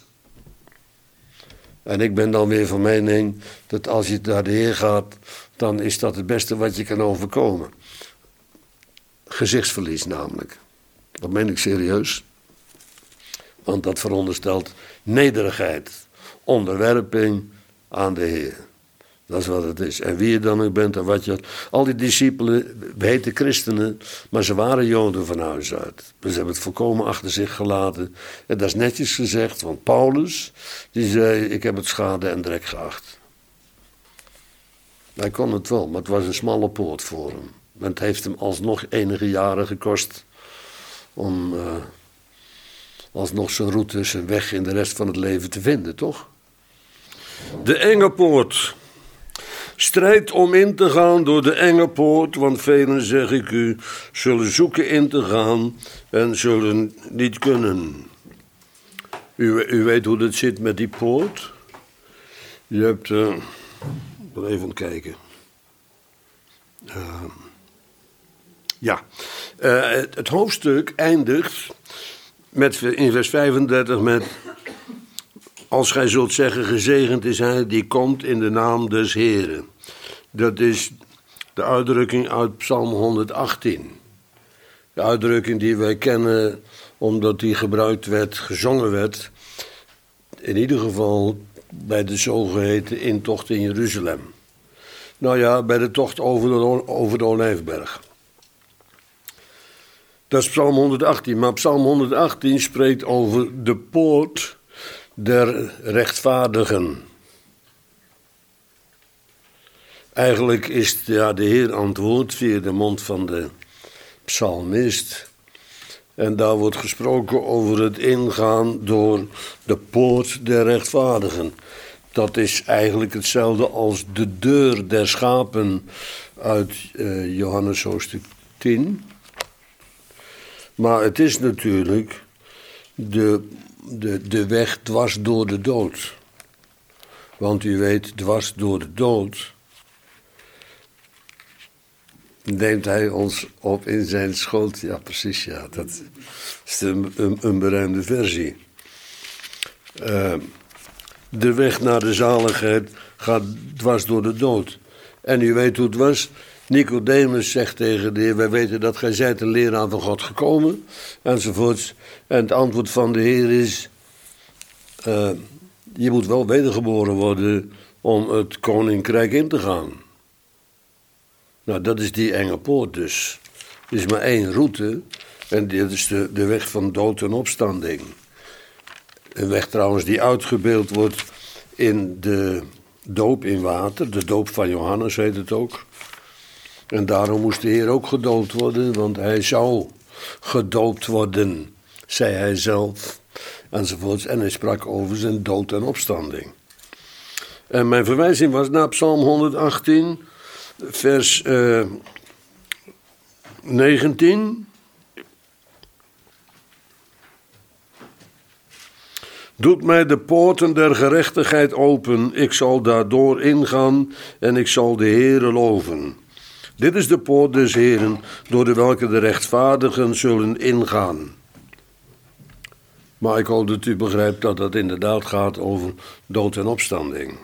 En ik ben dan weer van mening dat als je naar de Heer gaat, dan is dat het beste wat je kan overkomen. Gezichtsverlies namelijk. Dat meen ik serieus. Want dat veronderstelt nederigheid, onderwerping aan de Heer. Dat is wat het is. En wie je dan ook bent en wat je... Al die discipelen heten christenen, maar ze waren Joden van huis uit. Dus ze hebben het volkomen achter zich gelaten. En dat is netjes gezegd, want Paulus, die zei, ik heb het schade en drek geacht. Hij kon het wel, maar het was een smalle poort voor hem. En het heeft hem alsnog enige jaren gekost om uh, alsnog zijn route, zijn weg in de rest van het leven te vinden, toch? De enge poort. Strijd om in te gaan door de enge poort, want velen, zeg ik u, zullen zoeken in te gaan en zullen niet kunnen. U, u weet hoe het zit met die poort. Je hebt, uh, ik wil even kijken. Uh, ja, uh, het, het hoofdstuk eindigt met, in vers vijfendertig met... Als gij zult zeggen, gezegend is hij die komt in de naam des Heren. Dat is de uitdrukking uit Psalm honderdachttien. De uitdrukking die wij kennen omdat die gebruikt werd, gezongen werd. In ieder geval bij de zogeheten intocht in Jeruzalem. Nou ja, bij de tocht over de, over de Olijfberg. Dat is Psalm honderdachttien. Maar Psalm honderdachttien spreekt over de poort der rechtvaardigen. Eigenlijk is ja, de Heer antwoord via de mond van de psalmist. En daar wordt gesproken over het ingaan door de poort der rechtvaardigen. Dat is eigenlijk hetzelfde als de deur der schapen uit uh, Johannes hoofdstuk tien. Maar het is natuurlijk de, de, de weg dwars door de dood. Want u weet, dwars door de dood neemt hij ons op in zijn schoot. Ja, precies, ja. Dat is een, een, een beruimde versie. Uh, de weg naar de zaligheid gaat dwars door de dood. En u weet hoe het was. Nicodemus zegt tegen de Heer, wij weten dat gij zijt een leraar van God gekomen, enzovoorts. En het antwoord van de Heer is, uh, je moet wel wedergeboren worden om het koninkrijk in te gaan. Nou, dat is die enge poort dus. Er is maar één route en dit is de, de weg van dood en opstanding. Een weg trouwens die uitgebeeld wordt in de doop in water, de doop van Johannes heet het ook. En daarom moest de Heer ook gedoopt worden, want hij zou gedoopt worden, zei hij zelf, enzovoorts. En hij sprak over zijn dood en opstanding. En mijn verwijzing was naar Psalm honderdachttien, vers uh, negentien. Doet mij de poorten der gerechtigheid open, ik zal daardoor ingaan en ik zal de Heere loven. Dit is de poort des Heeren, door de welke de rechtvaardigen zullen ingaan. Maar ik hoop dat u begrijpt dat dat inderdaad gaat over dood en opstanding.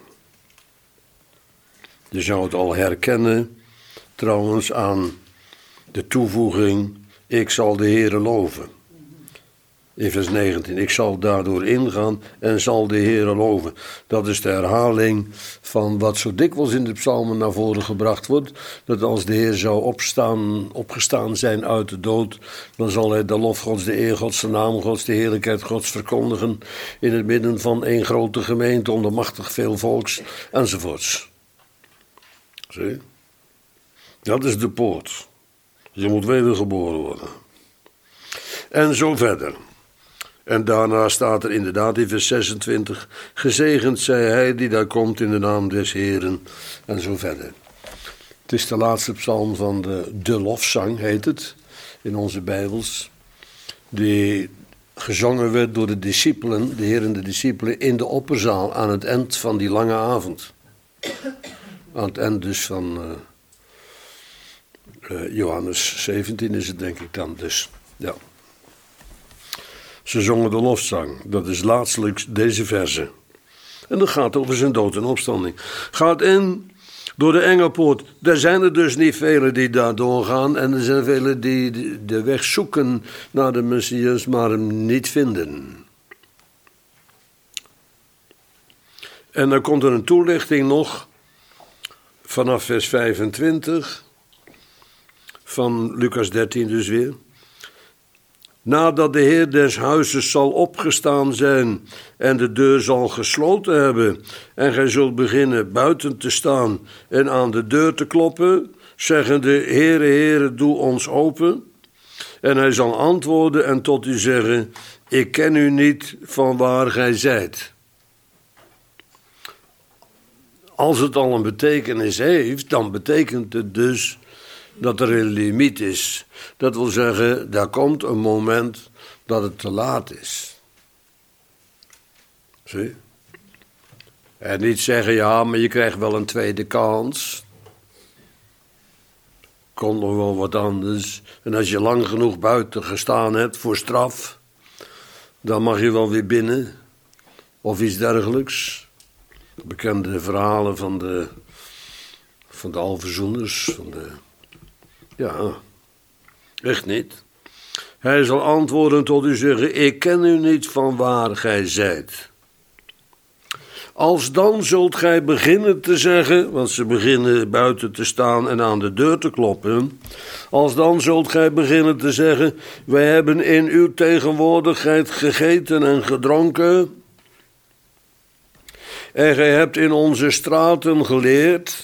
Je zou het al herkennen, trouwens, aan de toevoeging, ik zal de Heere loven. In vers negentien, ik zal daardoor ingaan en zal de Heere loven. Dat is de herhaling van wat zo dikwijls in de psalmen naar voren gebracht wordt. Dat als de Heer zou opstaan, opgestaan zijn uit de dood, dan zal hij de lof Gods, de eer Gods, de naam Gods, de heerlijkheid Gods verkondigen in het midden van één grote gemeente onder machtig veel volks enzovoorts. Zie? Dat is de poort. Je moet wedergeboren worden. En zo verder. En daarna staat er inderdaad in vers zesentwintig... gezegend zij hij die daar komt in de naam des Heeren. En zo verder. Het is de laatste psalm van de, de lofzang, heet het, in onze Bijbels. Die gezongen werd door de discipelen, de Heer en de discipelen, in de opperzaal aan het eind van die lange avond. Aan het eind dus van uh, uh, Johannes zeventien is het denk ik dan dus, ja. Ze zongen de lofzang, dat is laatstelijks deze verse. En dat gaat over zijn dood en opstanding. Gaat in door de enge poort. Er zijn er dus niet velen die daar doorgaan. En er zijn velen die de weg zoeken naar de Messias, maar hem niet vinden. En dan komt er een toelichting nog, vanaf vers vijfentwintig, van Lucas dertien dus weer. Nadat de Heer des huizes zal opgestaan zijn en de deur zal gesloten hebben, en gij zult beginnen buiten te staan en aan de deur te kloppen, zeggende, Heere, Heere, doe ons open. En hij zal antwoorden en tot u zeggen, ik ken u niet van waar gij zijt. Als het al een betekenis heeft, dan betekent het dus dat er een limiet is. Dat wil zeggen, daar komt een moment dat het te laat is. Zie? En niet zeggen, ja, maar je krijgt wel een tweede kans. Komt nog wel wat anders. En als je lang genoeg buiten gestaan hebt voor straf, dan mag je wel weer binnen. Of iets dergelijks. Bekende verhalen van de, van de alverzoeners, van de... Ja, echt niet. Hij zal antwoorden tot u zeggen, ik ken u niet van waar gij zijt. Als dan zult gij beginnen te zeggen, want ze beginnen buiten te staan en aan de deur te kloppen. Als dan zult gij beginnen te zeggen, wij hebben in uw tegenwoordigheid gegeten en gedronken. En gij hebt in onze straten geleerd.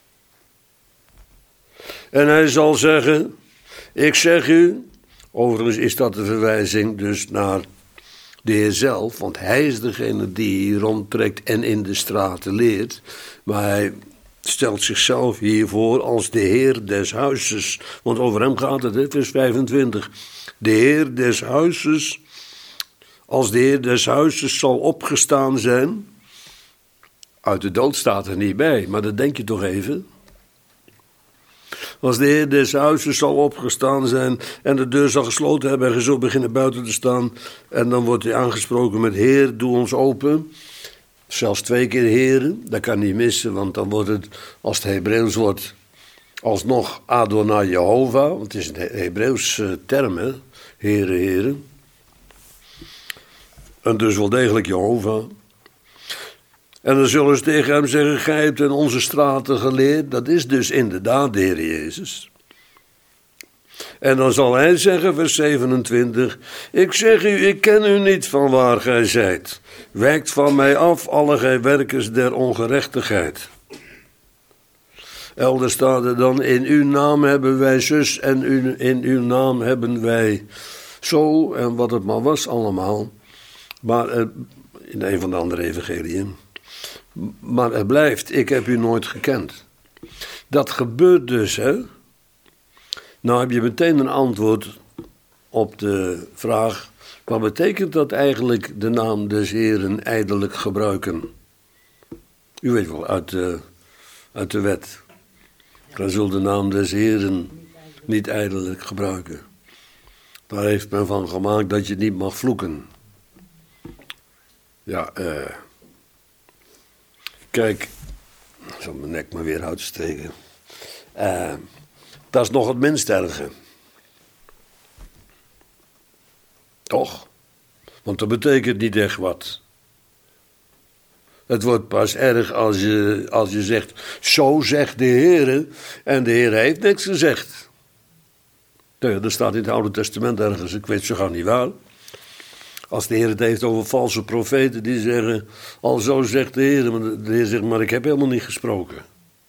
En hij zal zeggen, ik zeg u, overigens is dat de verwijzing dus naar de Heer zelf, want hij is degene die hier rondtrekt en in de straten leert, maar hij stelt zichzelf hiervoor als de Heer des huizes, want over hem gaat het, hè, vers vijfentwintig. De Heer des huizes, als de Heer des huizes zal opgestaan zijn, uit de dood staat er niet bij, maar dat denk je toch even. Als de Heer des huizes zal opgestaan zijn en de deur zal gesloten hebben en je zult beginnen buiten te staan. En dan wordt hij aangesproken met Heer, doe ons open. Zelfs twee keer Heeren, dat kan niet missen, want dan wordt het, als het Hebreeuws wordt, alsnog Adonai Jehovah. Want het is een Hebreeuwse term, hè, Heren, Heren. En dus wel degelijk Jehovah. En dan zullen ze tegen hem zeggen, gij hebt in onze straten geleerd. Dat is dus inderdaad de Heer Jezus. En dan zal hij zeggen, vers zevenentwintig. Ik zeg u, ik ken u niet van waar gij zijt. Wijkt van mij af, alle gij werkers der ongerechtigheid. Elders staat er dan, in uw naam hebben wij zus en in uw naam hebben wij zo. En wat het maar was allemaal. Maar in een van de andere evangeliën. Maar er blijft, ik heb u nooit gekend. Dat gebeurt dus, hè. Nou heb je meteen een antwoord op de vraag, wat betekent dat eigenlijk de naam des Heeren ijdelijk gebruiken? U weet wel, uit de, uit de wet. Dan zult de naam des Heeren niet ijdelijk gebruiken. Daar heeft men van gemaakt dat je niet mag vloeken. Ja, eh... Kijk, ik zal mijn nek maar weer uitsteken. Uh, dat is nog het minst erge. Toch? Want dat betekent niet echt wat. Het wordt pas erg als je, als je zegt, zo zegt de Heer, en de Heer heeft niks gezegd. Nee, dat staat in het Oude Testament ergens, ik weet zo gauw niet waar. Als de Heer het heeft over valse profeten die zeggen, al zo zegt de Heer, maar de Heer zegt, maar ik heb helemaal niet gesproken.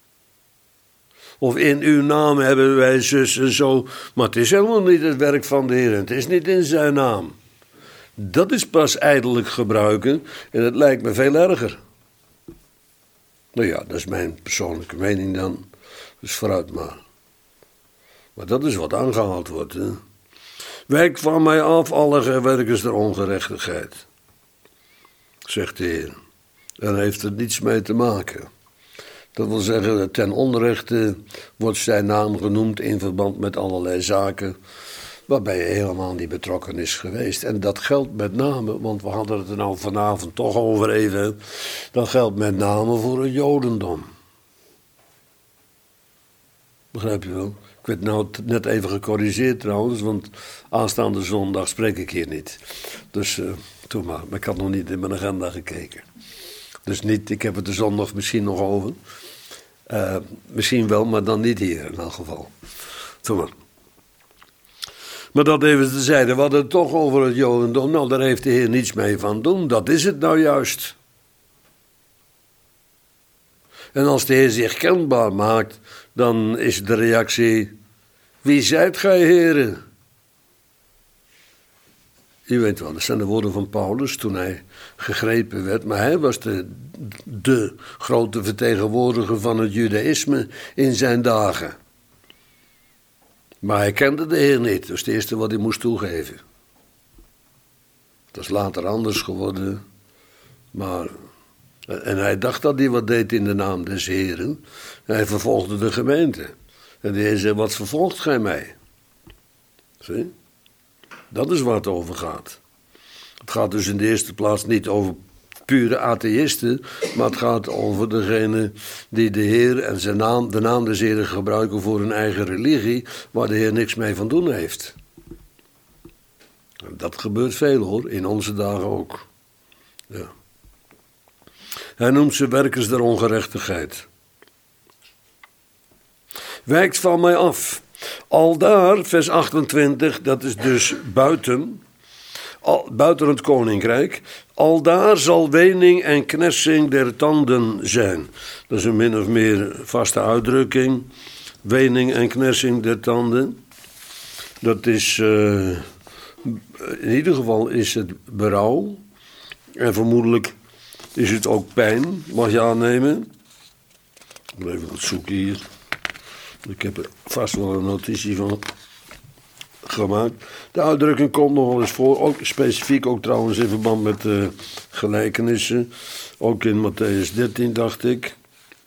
Of in uw naam hebben wij zus en zo, maar het is helemaal niet het werk van de Heer, het is niet in zijn naam. Dat is pas ijdelijk gebruiken en het lijkt me veel erger. Nou ja, dat is mijn persoonlijke mening dan, dus vooruit maar. Maar dat is wat aangehaald wordt, hè. Wijk van mij af, alle werkers der ongerechtigheid, zegt de Heer. En heeft er niets mee te maken. Dat wil zeggen, ten onrechte wordt zijn naam genoemd in verband met allerlei zaken waarbij je helemaal niet betrokken is geweest. En dat geldt met name, want we hadden het er nou vanavond toch over even, dat geldt met name voor het Jodendom. Begrijp je wel? Ik werd nou net even gecorrigeerd trouwens, want aanstaande zondag spreek ik hier niet. Dus uh, doe maar, maar ik had nog niet in mijn agenda gekeken. Dus niet, ik heb het de zondag misschien nog over. Uh, misschien wel, maar dan niet hier in elk geval. Doe maar. Maar dat even tezijde, we hadden het toch over het Jodendom. Nou, daar heeft de Heer niets mee van doen. Dat is het nou juist. En als de Heer zich kenbaar maakt, dan is de reactie: wie zijt gij, heren? U weet wel, dat zijn de woorden van Paulus toen hij gegrepen werd. Maar hij was de, de grote vertegenwoordiger van het judaïsme in zijn dagen. Maar hij kende de Heer niet, dat is het eerste wat hij moest toegeven. Dat is later anders geworden. Maar, en hij dacht dat hij wat deed in de naam des Heeren. Hij vervolgde de gemeente. En de Heer zei: wat vervolgt gij mij? Zie? Dat is waar het over gaat. Het gaat dus in de eerste plaats niet over pure atheïsten, maar het gaat over degene die de Heer en zijn naam, de naam des Heeren gebruiken voor hun eigen religie, waar de Heer niks mee van doen heeft. Dat gebeurt veel hoor, in onze dagen ook. Ja. Hij noemt ze werkers der ongerechtigheid. Wijkt van mij af. Aldaar, vers achtentwintig, dat is dus buiten, al, buiten het koninkrijk. Aldaar zal wening en knersing der tanden zijn. Dat is een min of meer vaste uitdrukking. Wening en knersing der tanden. Dat is, uh, in ieder geval is het berouw. En vermoedelijk is het ook pijn, mag je aannemen. Even wat zoeken hier. Ik heb er vast wel een notitie van gemaakt. De uitdrukking komt nog wel eens voor, ook specifiek ook trouwens in verband met uh, gelijkenissen. Ook in Matthäus dertien, dacht ik.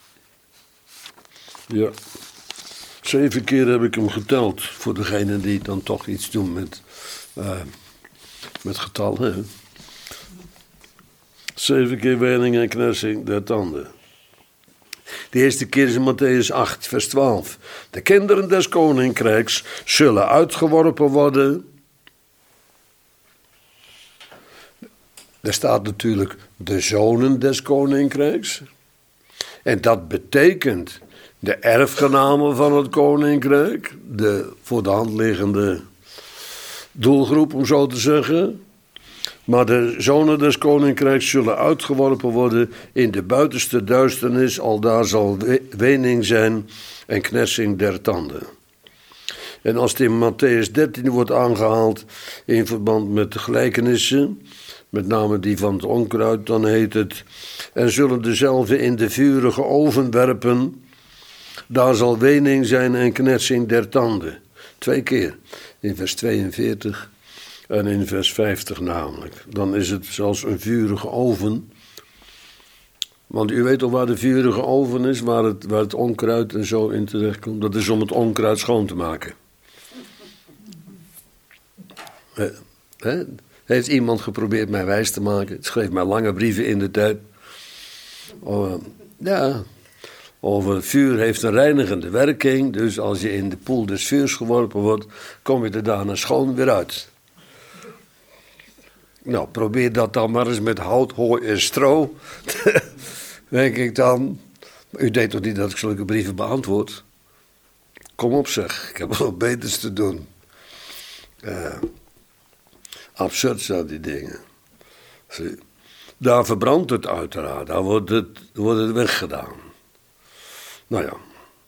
Ja. Zeven keer heb ik hem geteld, voor degenen die dan toch iets doen met, uh, met getallen. Hè? Zeven keer wening en knersing der tanden. De eerste keer is in Matthäus acht, vers twaalf. De kinderen des koninkrijks zullen uitgeworpen worden. Er staat natuurlijk de zonen des koninkrijks. En dat betekent de erfgenamen van het koninkrijk. De voor de hand liggende doelgroep, om zo te zeggen. Maar de zonen des koninkrijks zullen uitgeworpen worden in de buitenste duisternis, aldaar zal wening zijn en knersing der tanden. En als het in Matthäus dertien wordt aangehaald in verband met de gelijkenissen, met name die van het onkruid, dan heet het: en zullen dezelfde in de vurige oven werpen, daar zal wening zijn en knersing der tanden. Twee keer, in vers tweeënveertig. En in vers vijftig namelijk. Dan is het zelfs een vurige oven. Want u weet al waar de vurige oven is, waar het, waar het onkruid en zo in terecht komt. Dat is om het onkruid schoon te maken. He, he? Heeft iemand geprobeerd mij wijs te maken? Het schreef mij lange brieven in de tijd. Oh, ja, over vuur heeft een reinigende werking. Dus als je in de poel des vuurs geworpen wordt, kom je er daarna schoon weer uit. Nou, probeer dat dan maar eens met hout, hooi en stro. Denk ik dan. U denkt toch niet dat ik zulke brieven beantwoord? Kom op zeg, ik heb wel beters te doen. Uh, absurd zijn die dingen. Zie. Daar verbrandt het uiteraard, daar wordt het, wordt het weggedaan. Nou ja.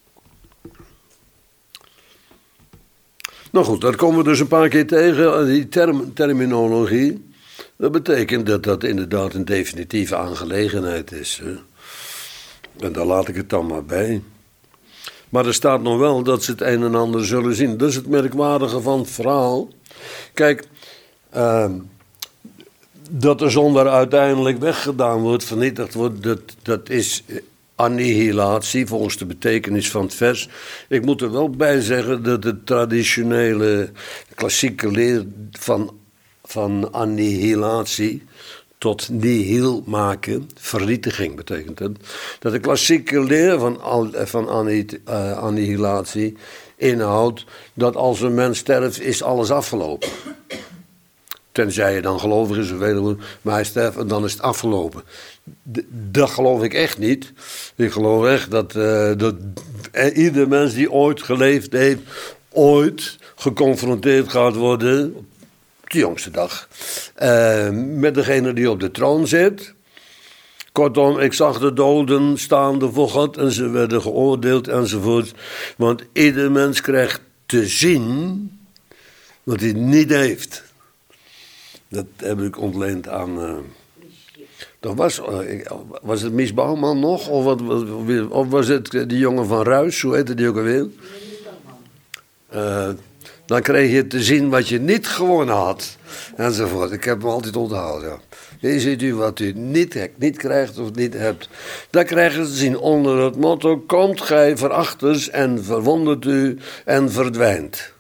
Nou goed, daar komen we dus een paar keer tegen, die term, terminologie. Dat betekent dat dat inderdaad een definitieve aangelegenheid is. Hè? En daar laat ik het dan maar bij. Maar er staat nog wel dat ze het een en ander zullen zien. Dat is het merkwaardige van het verhaal. Kijk, uh, dat de zondaar uiteindelijk weggedaan wordt, vernietigd wordt, dat, dat is annihilatie volgens de betekenis van het vers. Ik moet er wel bij zeggen dat de traditionele klassieke leer van, van annihilatie tot nihil maken, vernietiging betekent het, dat de klassieke leer van, van annihilatie inhoudt dat als een mens sterft is alles afgelopen. Tenzij je dan gelovig is, maar hij sterft en dan is het afgelopen. D- dat geloof ik echt niet. Ik geloof echt dat, uh, dat ieder mens die ooit geleefd heeft, ooit geconfronteerd gaat worden, op de jongste dag, uh, met degene die op de troon zit. Kortom, ik zag de doden staande voor God en ze werden geoordeeld enzovoort. Want ieder mens krijgt te zien wat hij niet heeft. Dat heb ik ontleend aan... Uh, dat was, uh, was het Mies Bouwman nog? Of, wat, of was het die jongen van Ruis? Hoe heette die ook alweer? Uh, dan kreeg je te zien wat je niet gewonnen had. Enzovoort. Ik heb hem altijd onthouden. Ja. Hier ziet u wat u niet, hebt, niet krijgt of niet hebt. Dat krijgen ze te zien onder het motto: komt gij verachters en verwondert u en verdwijnt.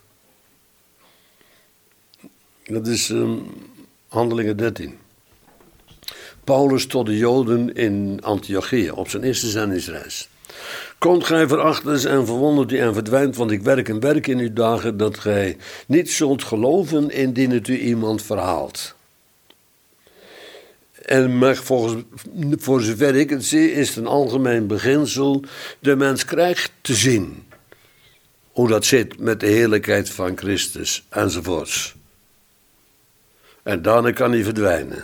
Dat is um, Handelingen dertien. Paulus tot de Joden in Antiochië op zijn eerste zendingsreis. Komt gij verachters en verwondert u en verdwijnt, want ik werk en werk in uw dagen dat gij niet zult geloven indien het u iemand verhaalt. En maar volgens, voor zover ik het zie, is het een algemeen beginsel. De mens krijgt te zien hoe dat zit met de heerlijkheid van Christus enzovoorts. En daarna kan hij verdwijnen.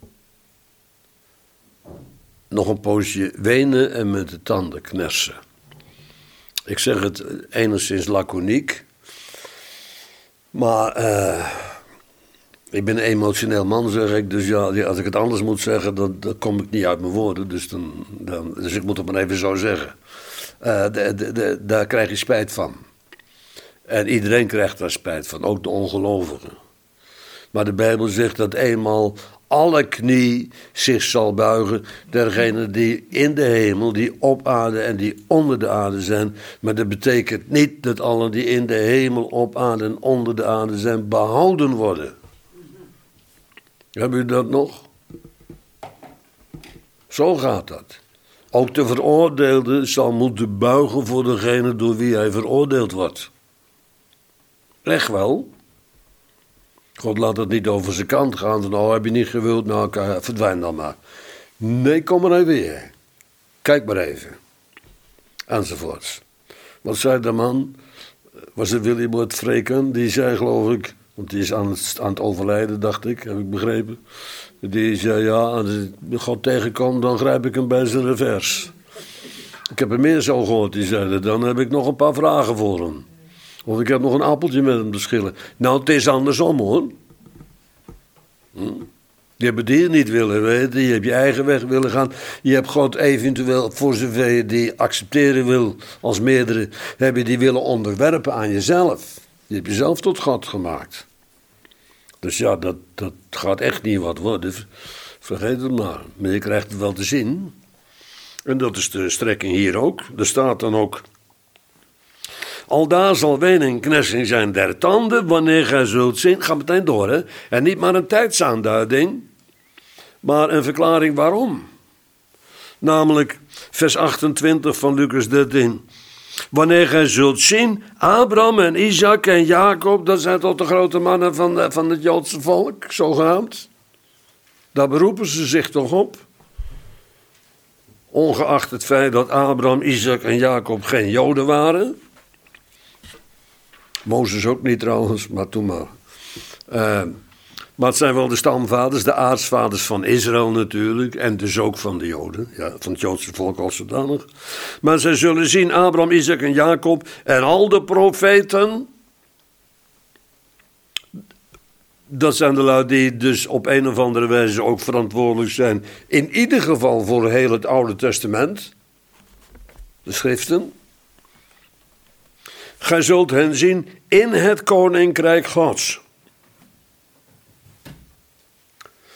Nog een poosje wenen en met de tanden knersen. Ik zeg het enigszins laconiek. Maar uh, ik ben een emotioneel man, zeg ik. Dus ja, als ik het anders moet zeggen, dan, dan kom ik niet uit mijn woorden. Dus, dan, dan, dus ik moet het maar even zo zeggen. Uh, de, de, de, daar krijg je spijt van. En iedereen krijgt daar spijt van, ook de ongelovigen. Maar de Bijbel zegt dat eenmaal alle knie zich zal buigen, dergenen die in de hemel, die op aarde en die onder de aarde zijn. Maar dat betekent niet dat allen die in de hemel, op aarde en onder de aarde zijn, behouden worden. Hebben u dat nog? Zo gaat dat. Ook de veroordeelde zal moeten buigen voor degene door wie hij veroordeeld wordt. Echt wel. God laat het niet over zijn kant gaan. Van, nou, heb je niet gewild, nou, verdwijn dan maar. Nee, kom maar even hier. Kijk maar even. Enzovoorts. Wat zei de man? Was het Willibord Freken? Die zei, geloof ik, want die is aan het, aan het overlijden, dacht ik, heb ik begrepen. Die zei, ja, als ik God tegenkom, dan grijp ik hem bij zijn revers. Ik heb er meer zo gehoord, die zeiden, dan heb ik nog een paar vragen voor hem. Of ik heb nog een appeltje met hem te schillen. Nou, het is andersom, hoor. Hm? Je hebt het hier niet willen weten. Je hebt je eigen weg willen gaan. Je hebt God eventueel, voor zover je die accepteren wil als meerdere, heb je die willen onderwerpen aan jezelf. Je hebt jezelf tot God gemaakt. Dus ja, dat, dat gaat echt niet wat worden. Vergeet het maar. Maar je krijgt het wel te zien. En dat is de strekking hier ook. Er staat dan ook: aldaar zal wenen en knersing zijn der tanden, wanneer gij zult zien. Ga meteen door, hè. En niet maar een tijdsaanduiding, maar een verklaring waarom. Namelijk vers achtentwintig van Lucas dertien. Wanneer gij zult zien, Abraham en Isaac en Jacob, dat zijn toch de grote mannen van, van het Joodse volk, zogenaamd. Daar beroepen ze zich toch op. Ongeacht het feit dat Abraham, Isaac en Jacob geen Joden waren. Mozes ook niet trouwens, maar toen maar. Uh, maar het zijn wel de stamvaders, de aartsvaders van Israël natuurlijk. En dus ook van de Joden, ja, van het Joodse volk als zodanig. Maar zij zullen zien, Abraham, Isaac en Jacob en al de profeten. Dat zijn de lui die dus op een of andere wijze ook verantwoordelijk zijn. In ieder geval voor heel het Oude Testament. De schriften. Gij zult hen zien in het koninkrijk Gods.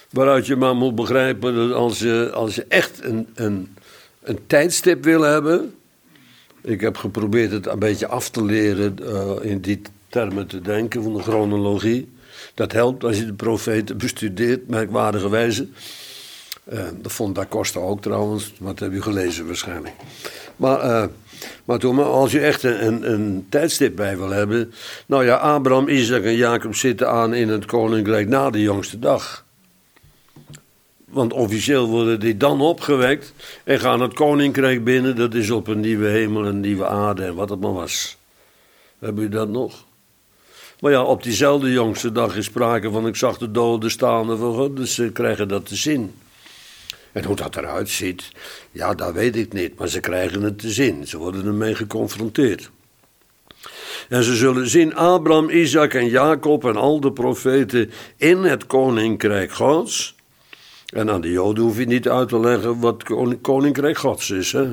Waaruit je maar moet begrijpen dat als je, als je echt een, een, een tijdstip wil hebben. Ik heb geprobeerd het een beetje af te leren uh, in die termen te denken van de chronologie. Dat helpt als je de profeten bestudeert, merkwaardige wijze. Uh, dat vond Da Costa ook trouwens, wat heb je gelezen waarschijnlijk. Maar, uh, maar toen, als je echt een, een, een tijdstip bij wil hebben. Nou ja, Abraham, Isaac en Jacob zitten aan in het koninkrijk na de jongste dag. Want officieel worden die dan opgewekt en gaan het koninkrijk binnen. Dat is op een nieuwe hemel, een nieuwe aarde en wat het maar was. Hebben jullie dat nog? Maar ja, op diezelfde jongste dag is sprake van ik zag de doden staan van God. Dus ze krijgen dat te zien. En hoe dat eruit ziet, ja, dat weet ik niet. Maar ze krijgen het te zien. Ze worden ermee geconfronteerd. En ze zullen zien Abraham, Isaac en Jacob en al de profeten in het koninkrijk Gods. En aan de Joden hoef je niet uit te leggen wat koninkrijk Gods is. Hè?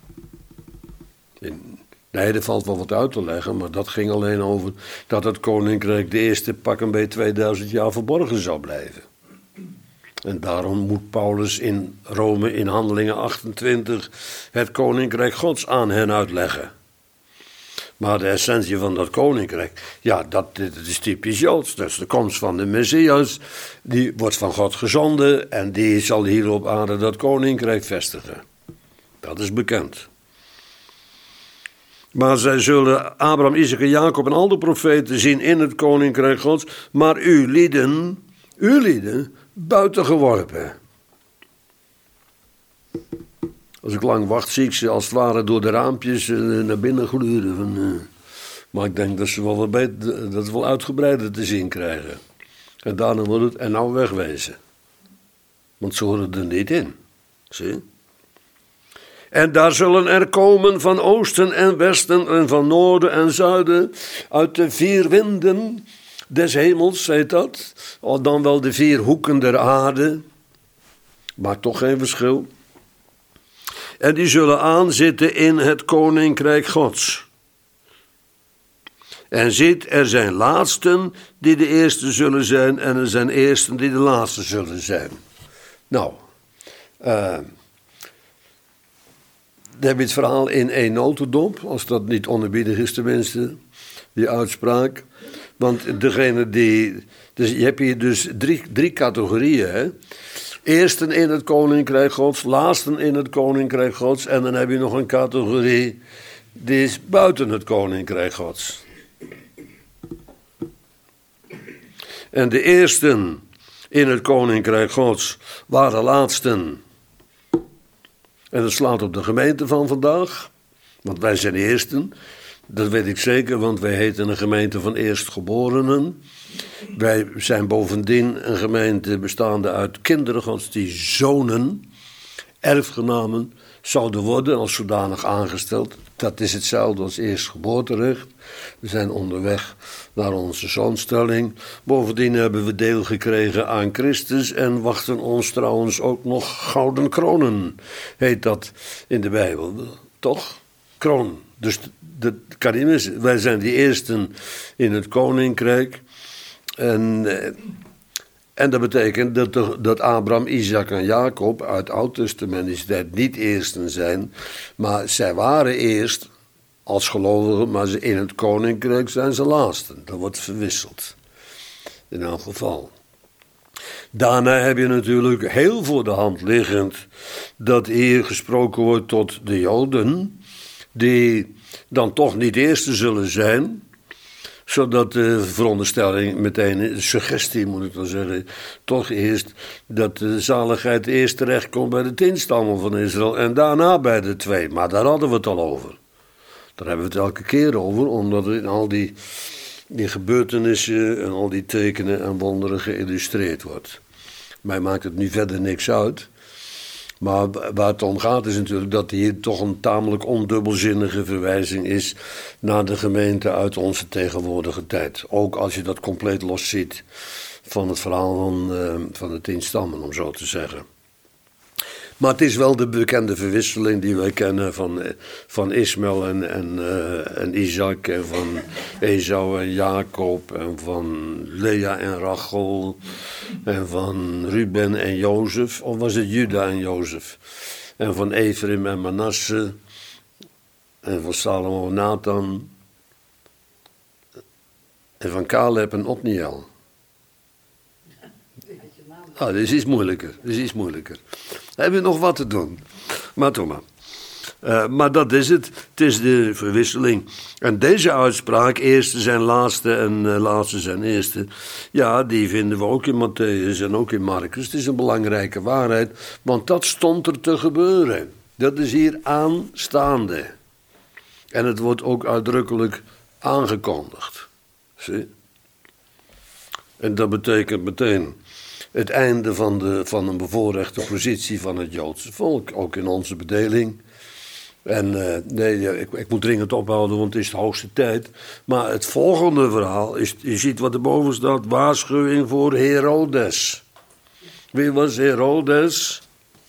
In, nee, er valt wel wat uit te leggen, maar dat ging alleen over dat het koninkrijk de eerste pak een beetje tweeduizend jaar verborgen zou blijven. En daarom moet Paulus in Rome in Handelingen achtentwintig het koninkrijk Gods aan hen uitleggen. Maar de essentie van dat koninkrijk, ja, dat, dat is typisch Joods. Dat is de komst van de Messias, die wordt van God gezonden en die zal hier op aarde dat koninkrijk vestigen. Dat is bekend. Maar zij zullen Abraham, Isaac en Jacob en al de profeten zien in het koninkrijk Gods, maar u lieden, u lieden, buiten geworpen. Als ik lang wacht, zie ik ze als het ware door de raampjes naar binnen gluren. Van, uh, maar ik denk dat ze wel wat beter, dat ze wel uitgebreider te zien krijgen. En daarna wordt het en nou wegwezen. Want ze horen er niet in. Zie? En daar zullen er komen van oosten en westen en van noorden en zuiden, uit de vier winden des hemels, heet dat. Of dan wel de vier hoeken der aarde. Maakt toch geen verschil. En die zullen aanzitten in het koninkrijk Gods. En ziet, er zijn laatsten die de eerste zullen zijn en er zijn eersten die de laatste zullen zijn. Nou, uh, dan heb je het verhaal in één notendop, als dat niet onerbiedig is tenminste, die uitspraak. Want degene die, dus je hebt hier dus drie, drie categorieën, hè. Eersten in het koninkrijk Gods, laatsten in het koninkrijk Gods. En dan heb je nog een categorie, die is buiten het koninkrijk Gods. En de eersten in het koninkrijk Gods waren laatsten. En dat slaat op de gemeente van vandaag. Want wij zijn de eersten. Dat weet ik zeker, want wij heten een gemeente van eerstgeborenen. Wij zijn bovendien een gemeente bestaande uit kinderen Gods die zonen, erfgenamen, zouden worden als zodanig aangesteld. Dat is hetzelfde als eerstgeboorterecht. We zijn onderweg naar onze zoonstelling. Bovendien hebben we deel gekregen aan Christus en wachten ons trouwens ook nog gouden kronen, heet dat in de Bijbel. Toch? Kroon. Dus dat kan niet missen. Wij zijn die eersten in het koninkrijk. En, en dat betekent dat, de, dat Abraham, Isaac en Jacob uit het Oud-Testament niet eersten zijn. Maar zij waren eerst als gelovigen, maar in het koninkrijk zijn ze laatsten. Dat wordt verwisseld. In elk geval. Daarna heb je natuurlijk heel voor de hand liggend dat hier gesproken wordt tot de Joden, die dan toch niet eerste zullen zijn, zodat de veronderstelling meteen, de suggestie moet ik dan zeggen, toch eerst dat de zaligheid eerst terecht komt bij de tien stammen van Israël en daarna bij de twee. Maar daar hadden we het al over. Daar hebben we het elke keer over, omdat in al die, die gebeurtenissen en al die tekenen en wonderen geïllustreerd wordt. Mij maakt het nu verder niks uit. Maar waar het om gaat is natuurlijk dat hier toch een tamelijk ondubbelzinnige verwijzing is naar de gemeente uit onze tegenwoordige tijd. Ook als je dat compleet los ziet van het verhaal van, uh, van de tien stammen, om zo te zeggen. Maar het is wel de bekende verwisseling die wij kennen van, van Ismaël en, en, uh, en Isaac en van Esau en Jacob en van Lea en Rachel en van Ruben en Jozef, of was het Juda en Jozef? En van Ephraim en Manasse en van Salomo en Nathan en van Caleb en Otniel. Ah, dit is iets moeilijker, dit is iets moeilijker. Heb je nog wat te doen? Maar toch maar. Uh, maar dat is het. Het is de verwisseling. En deze uitspraak, eerste zijn laatste en uh, laatste zijn eerste. Ja, die vinden we ook in Matthäus en ook in Marcus. Het is een belangrijke waarheid, want dat stond er te gebeuren. Dat is hier aanstaande. En het wordt ook uitdrukkelijk aangekondigd. Zie? En dat betekent meteen het einde van, de, van een bevoorrechte positie van het Joodse volk. Ook in onze bedeling. En uh, nee, ik, ik moet dringend ophouden, want het is de hoogste tijd. Maar het volgende verhaal, is, je ziet wat erboven staat, waarschuwing voor Herodes. Wie was Herodes?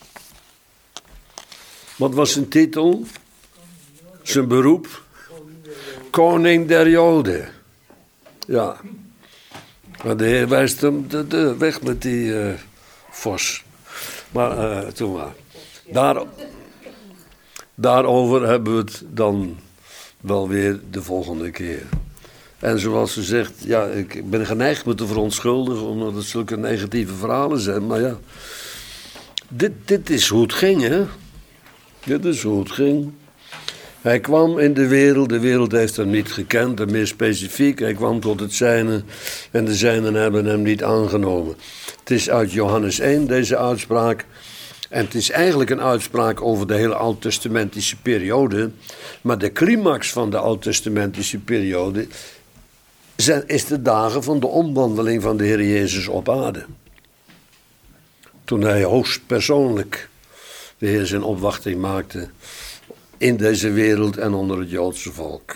Wat was zijn titel? Zijn beroep? Koning der Joden. Ja. Maar de Heer wijst hem de, de weg met die uh, vos. Maar uh, toen maar. Daar, daarover hebben we het dan wel weer de volgende keer. En zoals ze zegt, ja, ik ben geneigd me te verontschuldigen omdat het zulke negatieve verhalen zijn. Maar ja, dit, dit is hoe het ging, hè. Dit is hoe het ging. Hij kwam in de wereld, de wereld heeft hem niet gekend, en meer specifiek, hij kwam tot het zijne en de zijnen hebben hem niet aangenomen. Het is uit Johannes één, deze uitspraak, en het is eigenlijk een uitspraak over de hele oud-testamentische periode, maar de climax van de oud-testamentische periode is de dagen van de omwandeling van de Heer Jezus op aarde. Toen hij hoogstpersoonlijk de Heer zijn opwachting maakte in deze wereld en onder het Joodse volk.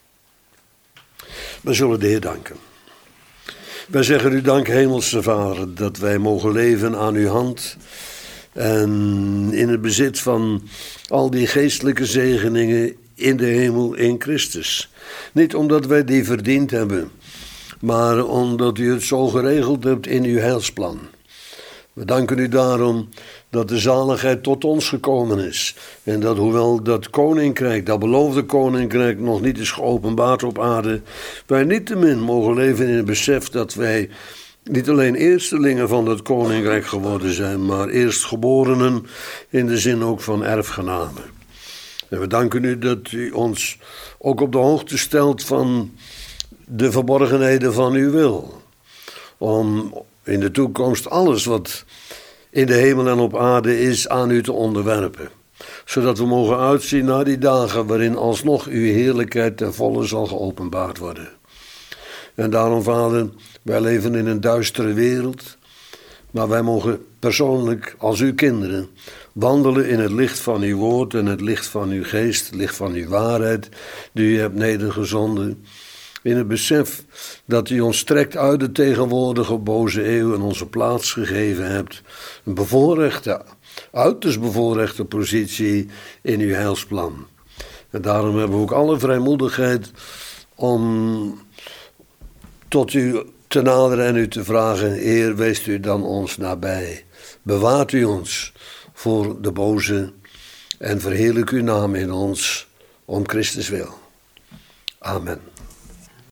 We zullen de Heer danken. Wij zeggen u dank, Hemelse Vader, dat wij mogen leven aan uw hand en in het bezit van al die geestelijke zegeningen in de hemel in Christus. Niet omdat wij die verdiend hebben, maar omdat u het zo geregeld hebt in uw heilsplan. We danken u daarom dat de zaligheid tot ons gekomen is. En dat hoewel dat koninkrijk, dat beloofde koninkrijk nog niet is geopenbaard op aarde, wij niettemin mogen leven in het besef dat wij niet alleen eerstelingen van dat koninkrijk geworden zijn, maar eerstgeborenen in de zin ook van erfgenamen. En we danken u dat u ons ook op de hoogte stelt van de verborgenheden van uw wil. Om in de toekomst alles wat in de hemel en op aarde is aan u te onderwerpen. Zodat we mogen uitzien naar die dagen waarin alsnog uw heerlijkheid ten volle zal geopenbaard worden. En daarom, Vader, wij leven in een duistere wereld, maar wij mogen persoonlijk als uw kinderen wandelen in het licht van uw woord en het licht van uw geest, het licht van uw waarheid die u hebt nedergezonden. In het besef dat u ons trekt uit de tegenwoordige boze eeuw en onze plaats gegeven hebt. Een bevoorrechte, uiterst bevoorrechte positie in uw heilsplan. En daarom hebben we ook alle vrijmoedigheid om tot u te naderen en u te vragen: Heer, wees u dan ons nabij. Bewaart u ons voor de boze en verheerlijk uw naam in ons om Christus wil. Amen.